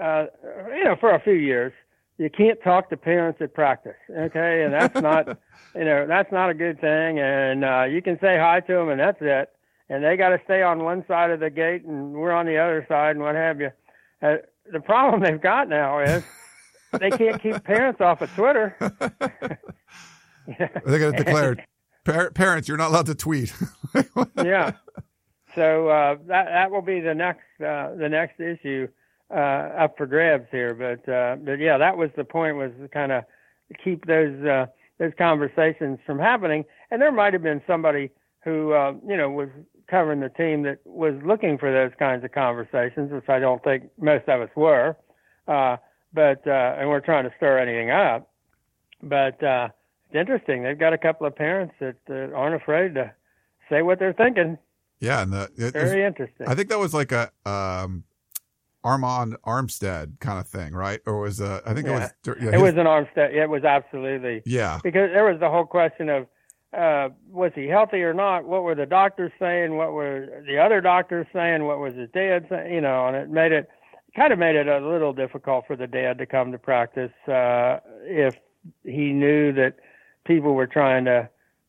for a few years, you can't talk to parents at practice, okay? And that's not, that's not a good thing. And you can say hi to them, and that's it. And they got to stay on one side of the gate, and we're on the other side, and what have you. The problem they've got now is they can't keep parents off of Twitter. They're going to declare, parents, you're not allowed to tweet. Yeah. So that will be the next issue up for grabs here. But yeah, that was the point, was to kind of keep those conversations from happening. And there might have been somebody who was covering the team that was looking for those kinds of conversations, which I don't think most of us were. But and we're trying to stir anything up. But it's interesting. They've got a couple of parents that aren't afraid to say what they're thinking. Yeah, and very interesting. I think that was like a Armand Armstead kind of thing, right? Or was I think it was. Yeah, it was an Armstead. It was absolutely. Yeah. Because there was the whole question of was he healthy or not? What were the doctors saying? What were the other doctors saying? What was his dad saying? And it made it a little difficult for the dad to come to practice if he knew that people were trying to,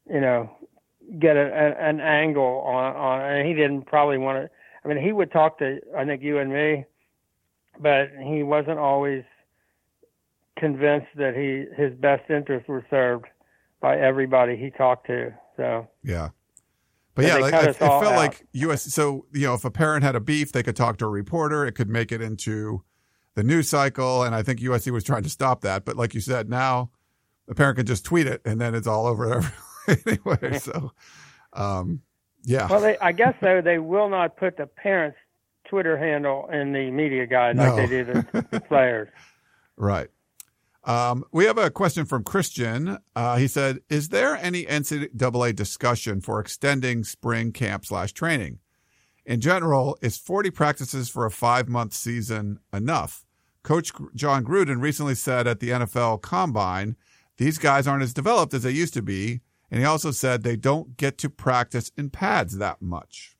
get an angle on, and he didn't probably want to. I mean, he would talk to, I think, you and me, but he wasn't always convinced that his best interests were served by everybody he talked to. So yeah, but yeah, it felt like U.S. So if a parent had a beef, they could talk to a reporter. It could make it into the news cycle, and I think USC was trying to stop that. But like you said, now the parent can just tweet it, and then it's all over anyway. So, yeah. Well, I guess though they will not put the parents' Twitter handle in the media guide like they do the players. Right. We have a question from Christian. He said, is there any NCAA discussion for extending spring camp / training? In general, is 40 practices for a 5-month season enough? Coach John Gruden recently said at the NFL Combine, these guys aren't as developed as they used to be. And he also said they don't get to practice in pads that much.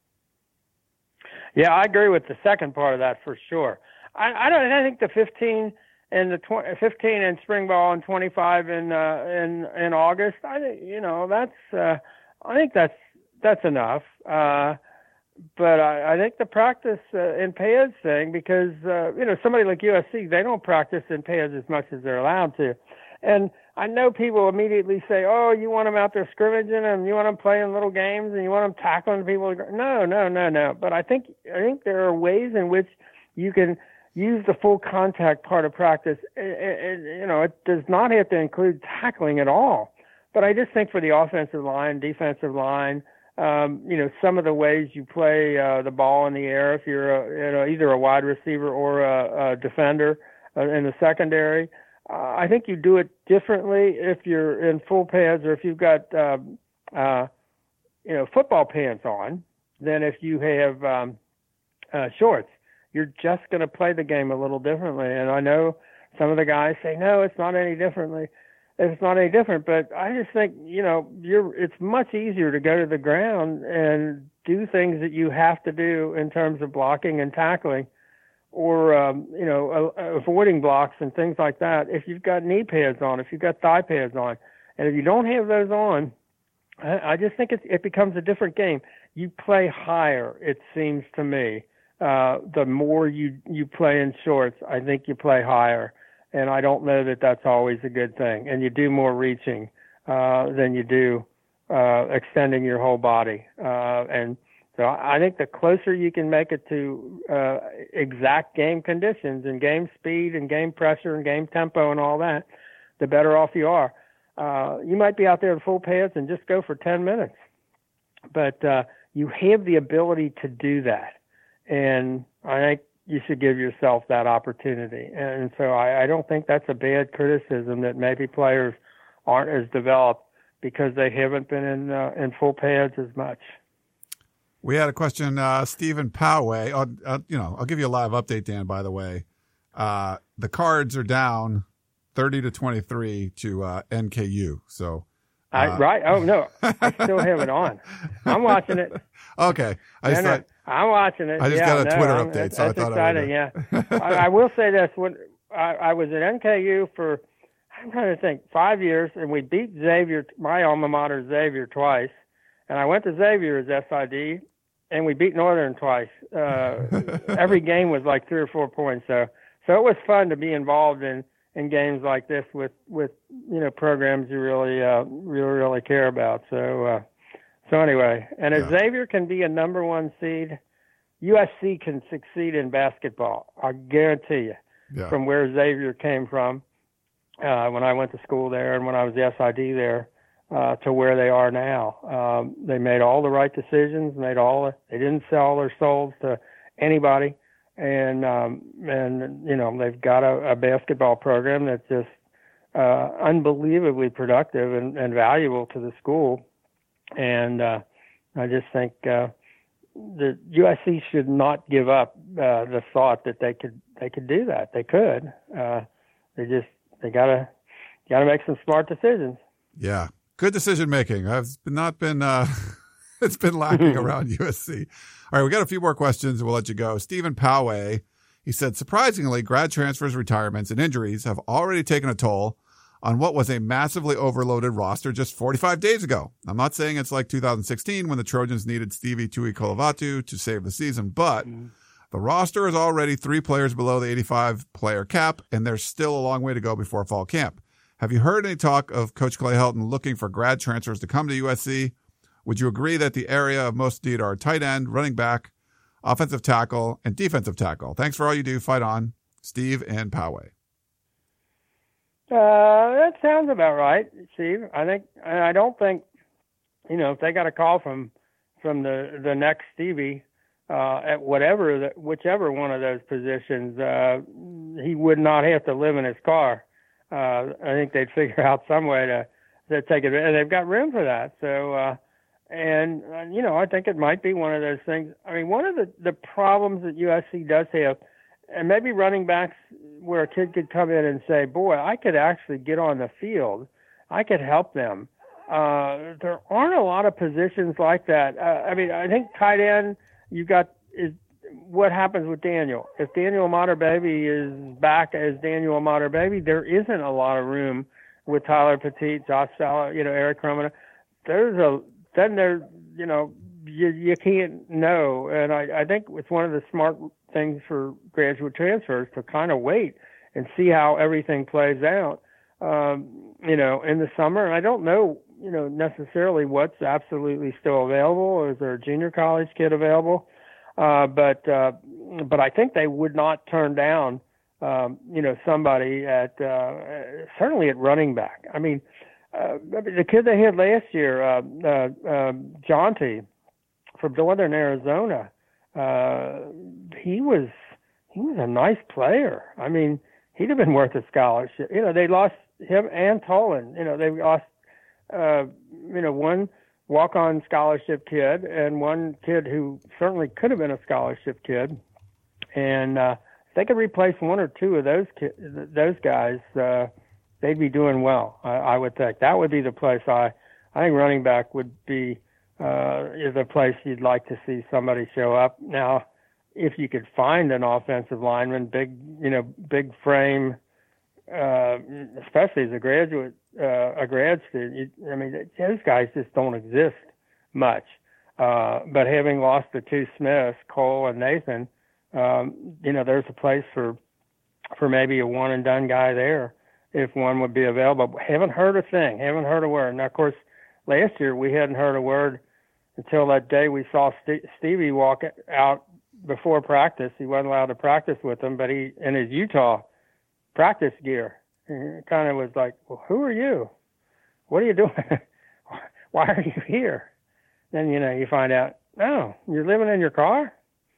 Yeah, I agree with the second part of that for sure. I think the 15 and the 15 in spring ball and 25 in August. I think that's enough. But I think the practice in pads thing, because somebody like USC, they don't practice in pads as much as they're allowed to, and I know people immediately say, "Oh, you want them out there scrimmaging and you want them playing little games and you want them tackling people." No. But I think there are ways in which you can use the full contact part of practice. It does not have to include tackling at all. But I just think for the offensive line, defensive line, some of the ways you play the ball in the air, if you're either a wide receiver or a defender in the secondary. I think you do it differently if you're in full pads or if you've got, football pants on than if you have shorts. You're just going to play the game a little differently. And I know some of the guys say, no, it's not any differently. It's not any different. But I just think, it's much easier to go to the ground and do things that you have to do in terms of blocking and tackling, or, avoiding blocks and things like that. If you've got knee pads on, if you've got thigh pads on, and if you don't have those on, I just think it becomes a different game. You play higher, it seems to me. The more you play in shorts, I think you play higher. And I don't know that that's always a good thing. And you do more reaching than you do extending your whole body. And so I think the closer you can make it to exact game conditions and game speed and game pressure and game tempo and all that, the better off you are. You might be out there in full pads and just go for 10 minutes, but you have the ability to do that. And I think you should give yourself that opportunity. And so I don't think that's a bad criticism that maybe players aren't as developed because they haven't been in full pads as much. We had a question, Stephen Poway. I'll give you a live update, Dan, by the way. The Cards are down 30-23 to NKU. So, right. Oh, no, I still have it on. I'm watching it. Okay. I'm watching it. I just got a Twitter update, so I thought exciting, I will say this. When I was at NKU for, I'm trying to think, 5 years, and we beat Xavier, my alma mater, Xavier, twice. And I went to Xavier as SID, and we beat Northern twice. Every game was like 3 or 4 points. So it was fun to be involved in games like this with programs you really care about. So anyway, and if Xavier can be a number 1 seed, USC can succeed in basketball. I guarantee you. From where Xavier came from when I went to school there and when I was the SID there to where they are now. They made all the right decisions. They didn't sell their souls to anybody. And they've got a basketball program that's just unbelievably productive and valuable to the school. And I just think the USC should not give up the thought that they could do that. They could. They gotta make some smart decisions. Yeah, good decision making. It's been lacking around USC. All right, we got a few more questions and we'll let you go. Stephen Poway, he said, surprisingly, grad transfers, retirements, and injuries have already taken a toll on what was a massively overloaded roster just 45 days ago. I'm not saying it's like 2016 when the Trojans needed Stevie Tuikolovatu to save the season, but the roster is already 3 players below the 85-player cap, and there's still a long way to go before fall camp. Have you heard any talk of Coach Clay Helton looking for grad transfers to come to USC? Would you agree that the area of most need are tight end, running back, offensive tackle, and defensive tackle? Thanks for all you do. Fight on. Steve and Poway. That sounds about right, Steve. I don't think, if they got a call from the next Stevie at whichever one of those positions, he would not have to live in his car. I think they'd figure out some way to take it, and they've got room for that. So, I think it might be one of those things. I mean, one of the problems that USC does have, and maybe running backs where a kid could come in and say, boy, I could actually get on the field. I could help them. There aren't a lot of positions like that. I think tight end, what happens with Daniel? If Daniel Amater-Baby is back as Daniel Amater-Baby, there isn't a lot of room with Tyler Petit, Josh Sala, Eric Romano. You can't know. And I think it's one of the smart things for graduate transfers to kind of wait and see how everything plays out, in the summer. And I don't know, necessarily what's absolutely still available. Is there a junior college kid available? But I think they would not turn down, somebody at certainly at running back. I mean, the kid they had last year, Jonty from Northern Arizona, he was a nice player. I mean, he'd have been worth a scholarship. They lost him and Tolan. They lost, one walk-on scholarship kid and one kid who certainly could have been a scholarship kid. And if they could replace one or two of those guys, they'd be doing well. I would think that would be the place. I think running back would be is a place you'd like to see somebody show up. Now, if you could find an offensive lineman, big frame, especially as a grad student, those guys just don't exist much. But having lost the 2 Smiths, Cole and Nathan, there's a place for maybe a one and done guy there if one would be available. Haven't heard a thing, haven't heard a word. Now, of course, last year we hadn't heard a word until that day we saw Stevie walk out before practice. He wasn't allowed to practice with them, but he, in his Utah practice gear, kind of was like, well, who are you? What are you doing? Why are you here? Then, you find out, oh, you're living in your car?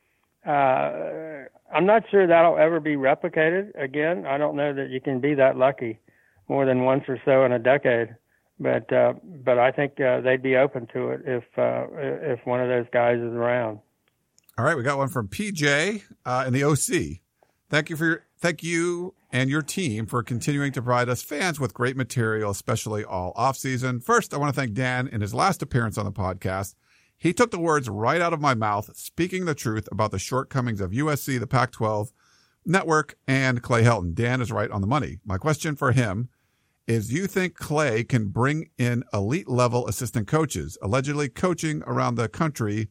I'm not sure that'll ever be replicated again. I don't know that you can be that lucky more than once or so in a decade But I think they'd be open to it if one of those guys is around. All right, we got one from PJ in the OC. Thank you and your team for continuing to provide us fans with great material, especially all offseason. First, I want to thank Dan in his last appearance on the podcast. He took the words right out of my mouth, speaking the truth about the shortcomings of USC, the Pac-12 network, and Clay Helton. Dan is right on the money. My question for him is, do you think Clay can bring in elite-level assistant coaches? Allegedly coaches around the country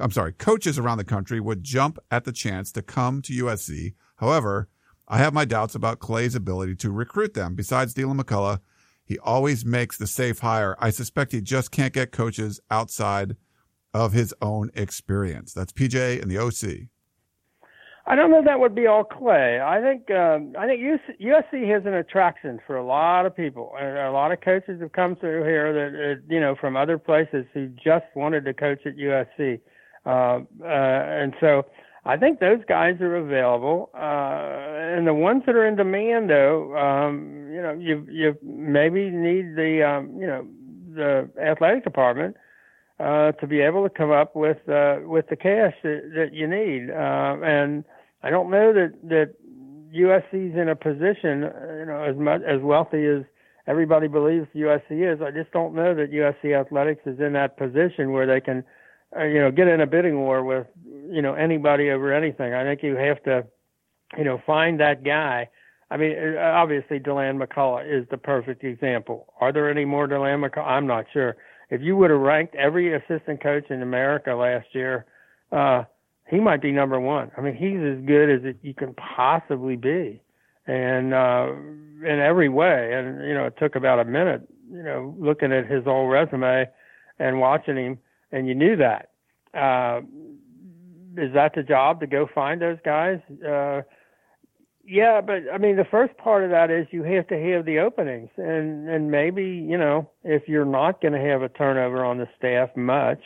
would jump at the chance to come to USC. However, I have my doubts about Clay's ability to recruit them. Besides Dylan McCullough, he always makes the safe hire. I suspect he just can't get coaches outside of his own experience. That's PJ in the OC. I don't know if that would be all Clay. I think USC has an attraction for a lot of people, and a lot of coaches have come through here that from other places who just wanted to coach at USC, and so I think those guys are available. And the ones that are in demand, though, you maybe need the athletic department to be able to come up with the cash that you need. And I don't know that USC's in a position, as wealthy as everybody believes USC is. I just don't know that USC athletics is in that position where they can, get in a bidding war with, anybody over anything. I think you have to, find that guy. I mean, obviously DeLand McCullough is the perfect example. Are there any more DeLand McCullough? I'm not sure. If you would have ranked every assistant coach in America last year, he might be number one. I mean, he's as good as you can possibly be, and in every way. And it took about a minute, looking at his whole resume and watching him, and you knew that. Is that the job, to go find those guys? Yeah, but I mean, the first part of that is you have to have the openings, and maybe, if you're not going to have a turnover on the staff much,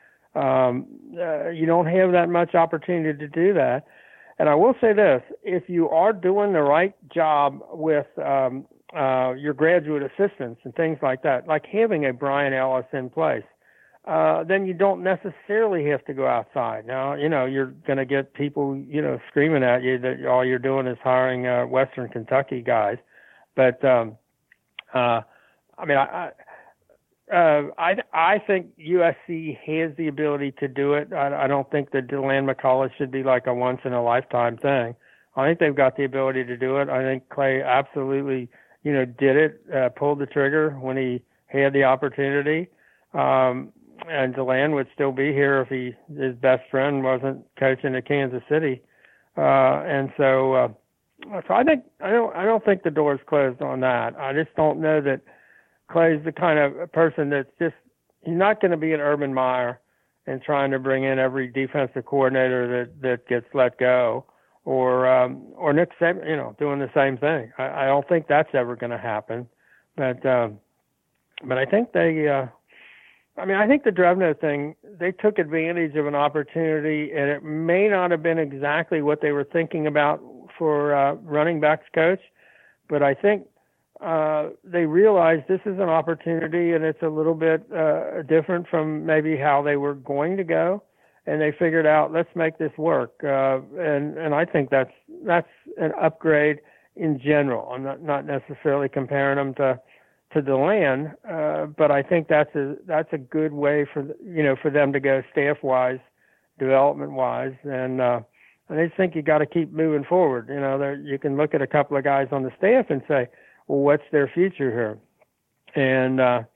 you don't have that much opportunity to do that. And I will say this, if you are doing the right job with your graduate assistants and things like that, like having a Brian Ellis in place, then you don't necessarily have to go outside. Now, you're going to get people, screaming at you that all you're doing is hiring Western Kentucky guys. But, I think USC has the ability to do it. I don't think that DeLand McCullough should be like a once-in-a-lifetime thing. I think they've got the ability to do it. I think Clay absolutely, did it, pulled the trigger when he had the opportunity. And DeLand would still be here if his best friend wasn't coaching at Kansas City. And so I don't think the door's closed on that. I just don't know that Clay's the kind of person that's he's not going to be an Urban Meyer and trying to bring in every defensive coordinator that gets let go, or Nick Saban, doing the same thing. I don't think that's ever going to happen. But I think I think the Drevno thing, they took advantage of an opportunity, and it may not have been exactly what they were thinking about for running backs coach, but I think they realized this is an opportunity, and it's a little bit different from maybe how they were going to go, and they figured out, let's make this work. And I think that's an upgrade in general. I'm not necessarily comparing them to DeLand, but I think that's a good way for them to go staff-wise, development-wise, and I just think you got to keep moving forward. You can look at a couple of guys on the staff and say, well, what's their future here? And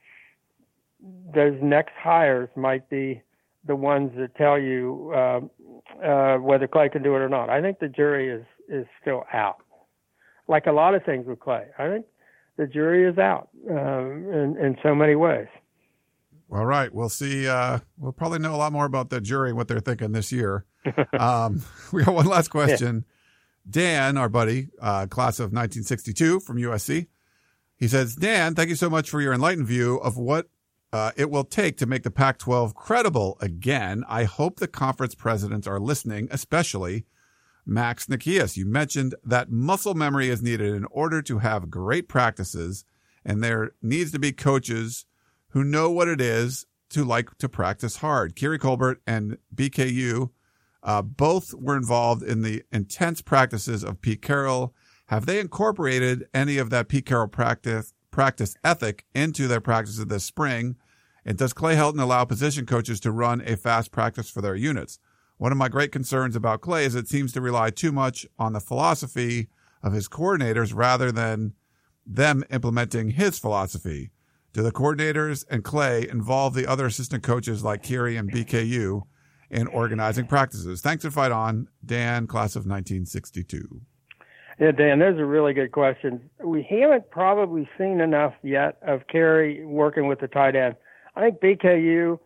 those next hires might be the ones that tell you whether Clay can do it or not. I think the jury is still out. Like a lot of things with Clay, I think the jury is out in so many ways. All right. We'll see. We'll probably know a lot more about the jury and what they're thinking this year. We got one last question. Yeah. Dan, our buddy, class of 1962 from USC. He says, Dan, thank you so much for your enlightened view of what it will take to make the Pac-12 credible again. I hope the conference presidents are listening, especially Max Nikias. You mentioned that muscle memory is needed in order to have great practices and there needs to be coaches who know what it is to like to practice hard. Keary Colbert and BKU both were involved in the intense practices of Pete Carroll. Have they incorporated any of that Pete Carroll practice ethic into their practices this spring? And does Clay Helton allow position coaches to run a fast practice for their units? One of my great concerns about Clay is it seems to rely too much on the philosophy of his coordinators rather than them implementing his philosophy. Do the coordinators and Clay involve the other assistant coaches like Keary and BKU in organizing practices? Thanks for Fight On, Dan, class of 1962. Yeah, Dan, those are really good questions. We haven't probably seen enough yet of Keary working with the tight end. I think BKU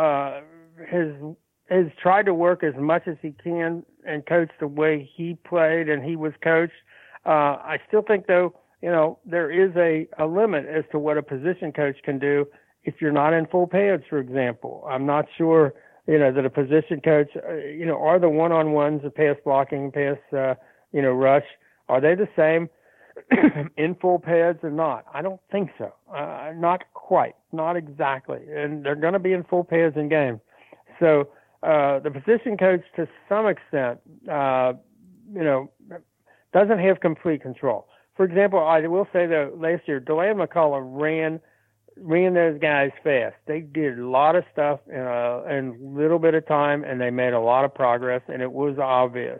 has tried to work as much as he can and coach the way he played and he was coached. I still think, though, there is a limit as to what a position coach can do if you're not in full pads, for example. I'm not sure, that a position coach, are the one-on-ones, the pass blocking, pass, rush, are they the same in full pads or not? I don't think so. Not quite, not exactly. And they're going to be in full pads in game. So the position coach, to some extent, doesn't have complete control. For example, I will say that last year, Deland McCullough ran those guys fast. They did a lot of stuff in a little bit of time, and they made a lot of progress, and it was obvious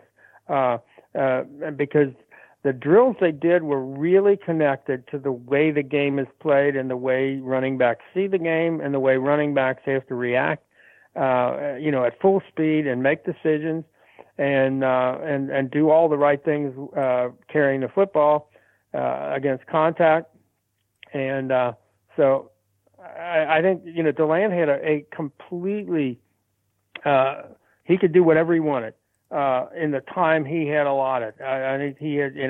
because the drills they did were really connected to the way the game is played and the way running backs see the game and the way running backs have to react, at full speed and make decisions and do all the right things carrying the football against contact. And so I think, Deland had a completely he could do whatever he wanted. In the time he had allotted. I think he had,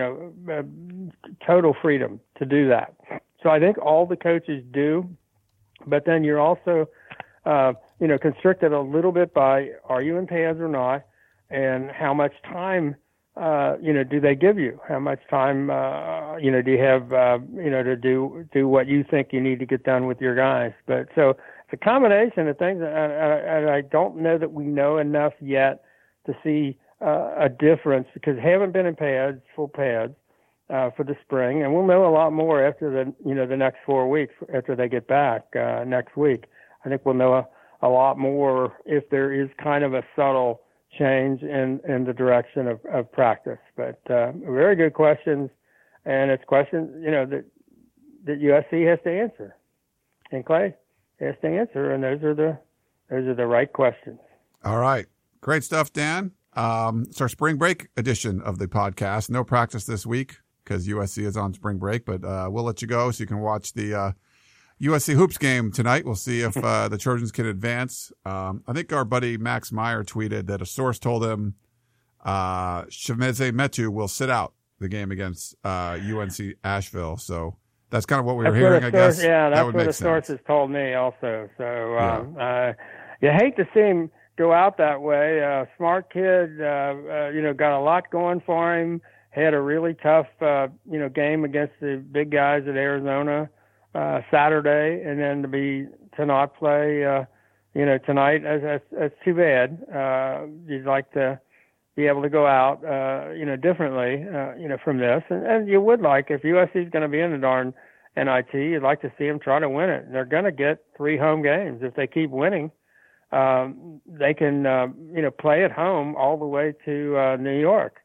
total freedom to do that. So I think all the coaches do, but then you're also, constricted a little bit by are you in pads or not, and how much time, do they give you? How much time, do you have, to do what you think you need to get done with your guys? But so it's a combination of things, and I don't know that we know enough yet to see a difference because they haven't been in pads, full pads, for the spring, and we'll know a lot more after the next 4 weeks after they get back next week. I think we'll know a lot more if there is kind of a subtle change in the direction of practice. But very good questions, and it's questions that USC has to answer, and Clay has to answer, and those are the right questions. All right. Great stuff, Dan. It's our spring break edition of the podcast. No practice this week because USC is on spring break, but we'll let you go so you can watch the USC Hoops game tonight. We'll see if the Trojans can advance. I think our buddy Max Meyer tweeted that a source told him Chimezie Metu will sit out the game against UNC Asheville. So that's kind of what we were hearing, I guess. Yeah, that's what the sources told me also. So you hate to see him go out that way. Smart kid, got a lot going for him. Had a really tough, game against the big guys at Arizona Saturday, and then to not play, tonight. That's too bad. You'd like to be able to go out, differently, from this, and you would like if USC is going to be in the darn NIT, you'd like to see them try to win it. They're going to get 3 home games if they keep winning. They can, play at home all the way to New York.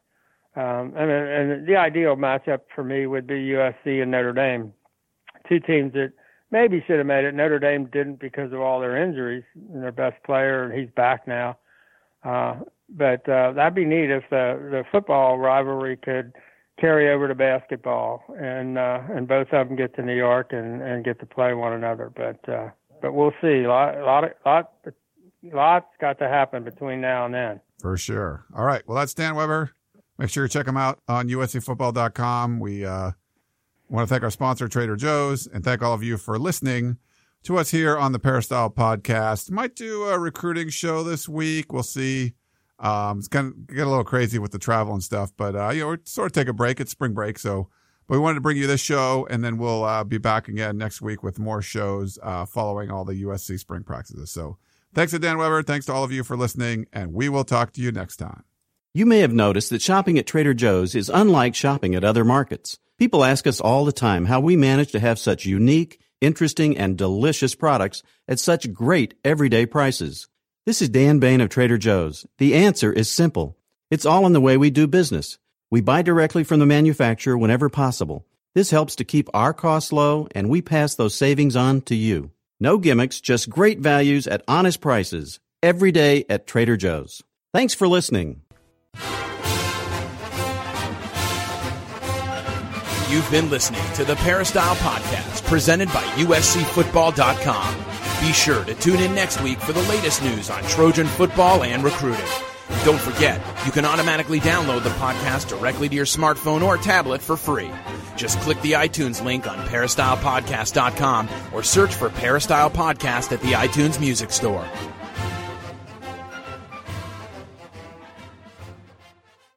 And the ideal matchup for me would be USC and Notre Dame, 2 teams that maybe should have made it. Notre Dame didn't because of all their injuries and their best player, and he's back now. But that'd be neat if the football rivalry could carry over to basketball and both of them get to New York and get to play one another. But we'll see. Lots got to happen between now and then. For sure. All right. Well, that's Dan Weber. Make sure you check him out on uscfootball.com. We want to thank our sponsor, Trader Joe's, and thank all of you for listening to us here on the Peristyle Podcast. Might do a recruiting show this week. We'll see. It's going to get a little crazy with the travel and stuff, but, we're sort of take a break. It's spring break, so But we wanted to bring you this show, and then we'll be back again next week with more shows following all the USC spring practices. So thanks to Dan Weber. Thanks to all of you for listening, and we will talk to you next time. You may have noticed that shopping at Trader Joe's is unlike shopping at other markets. People ask us all the time how we manage to have such unique, interesting, and delicious products at such great everyday prices. This is Dan Bain of Trader Joe's. The answer is simple. It's all in the way we do business. We buy directly from the manufacturer whenever possible. This helps to keep our costs low, and we pass those savings on to you. No gimmicks, just great values at honest prices. Every day at Trader Joe's. Thanks for listening. You've been listening to the Peristyle Podcast, presented by USCFootball.com. Be sure to tune in next week for the latest news on Trojan football and recruiting. Don't forget, you can automatically download the podcast directly to your smartphone or tablet for free. Just click the iTunes link on PeristylePodcast.com or search for Peristyle Podcast at the iTunes Music Store.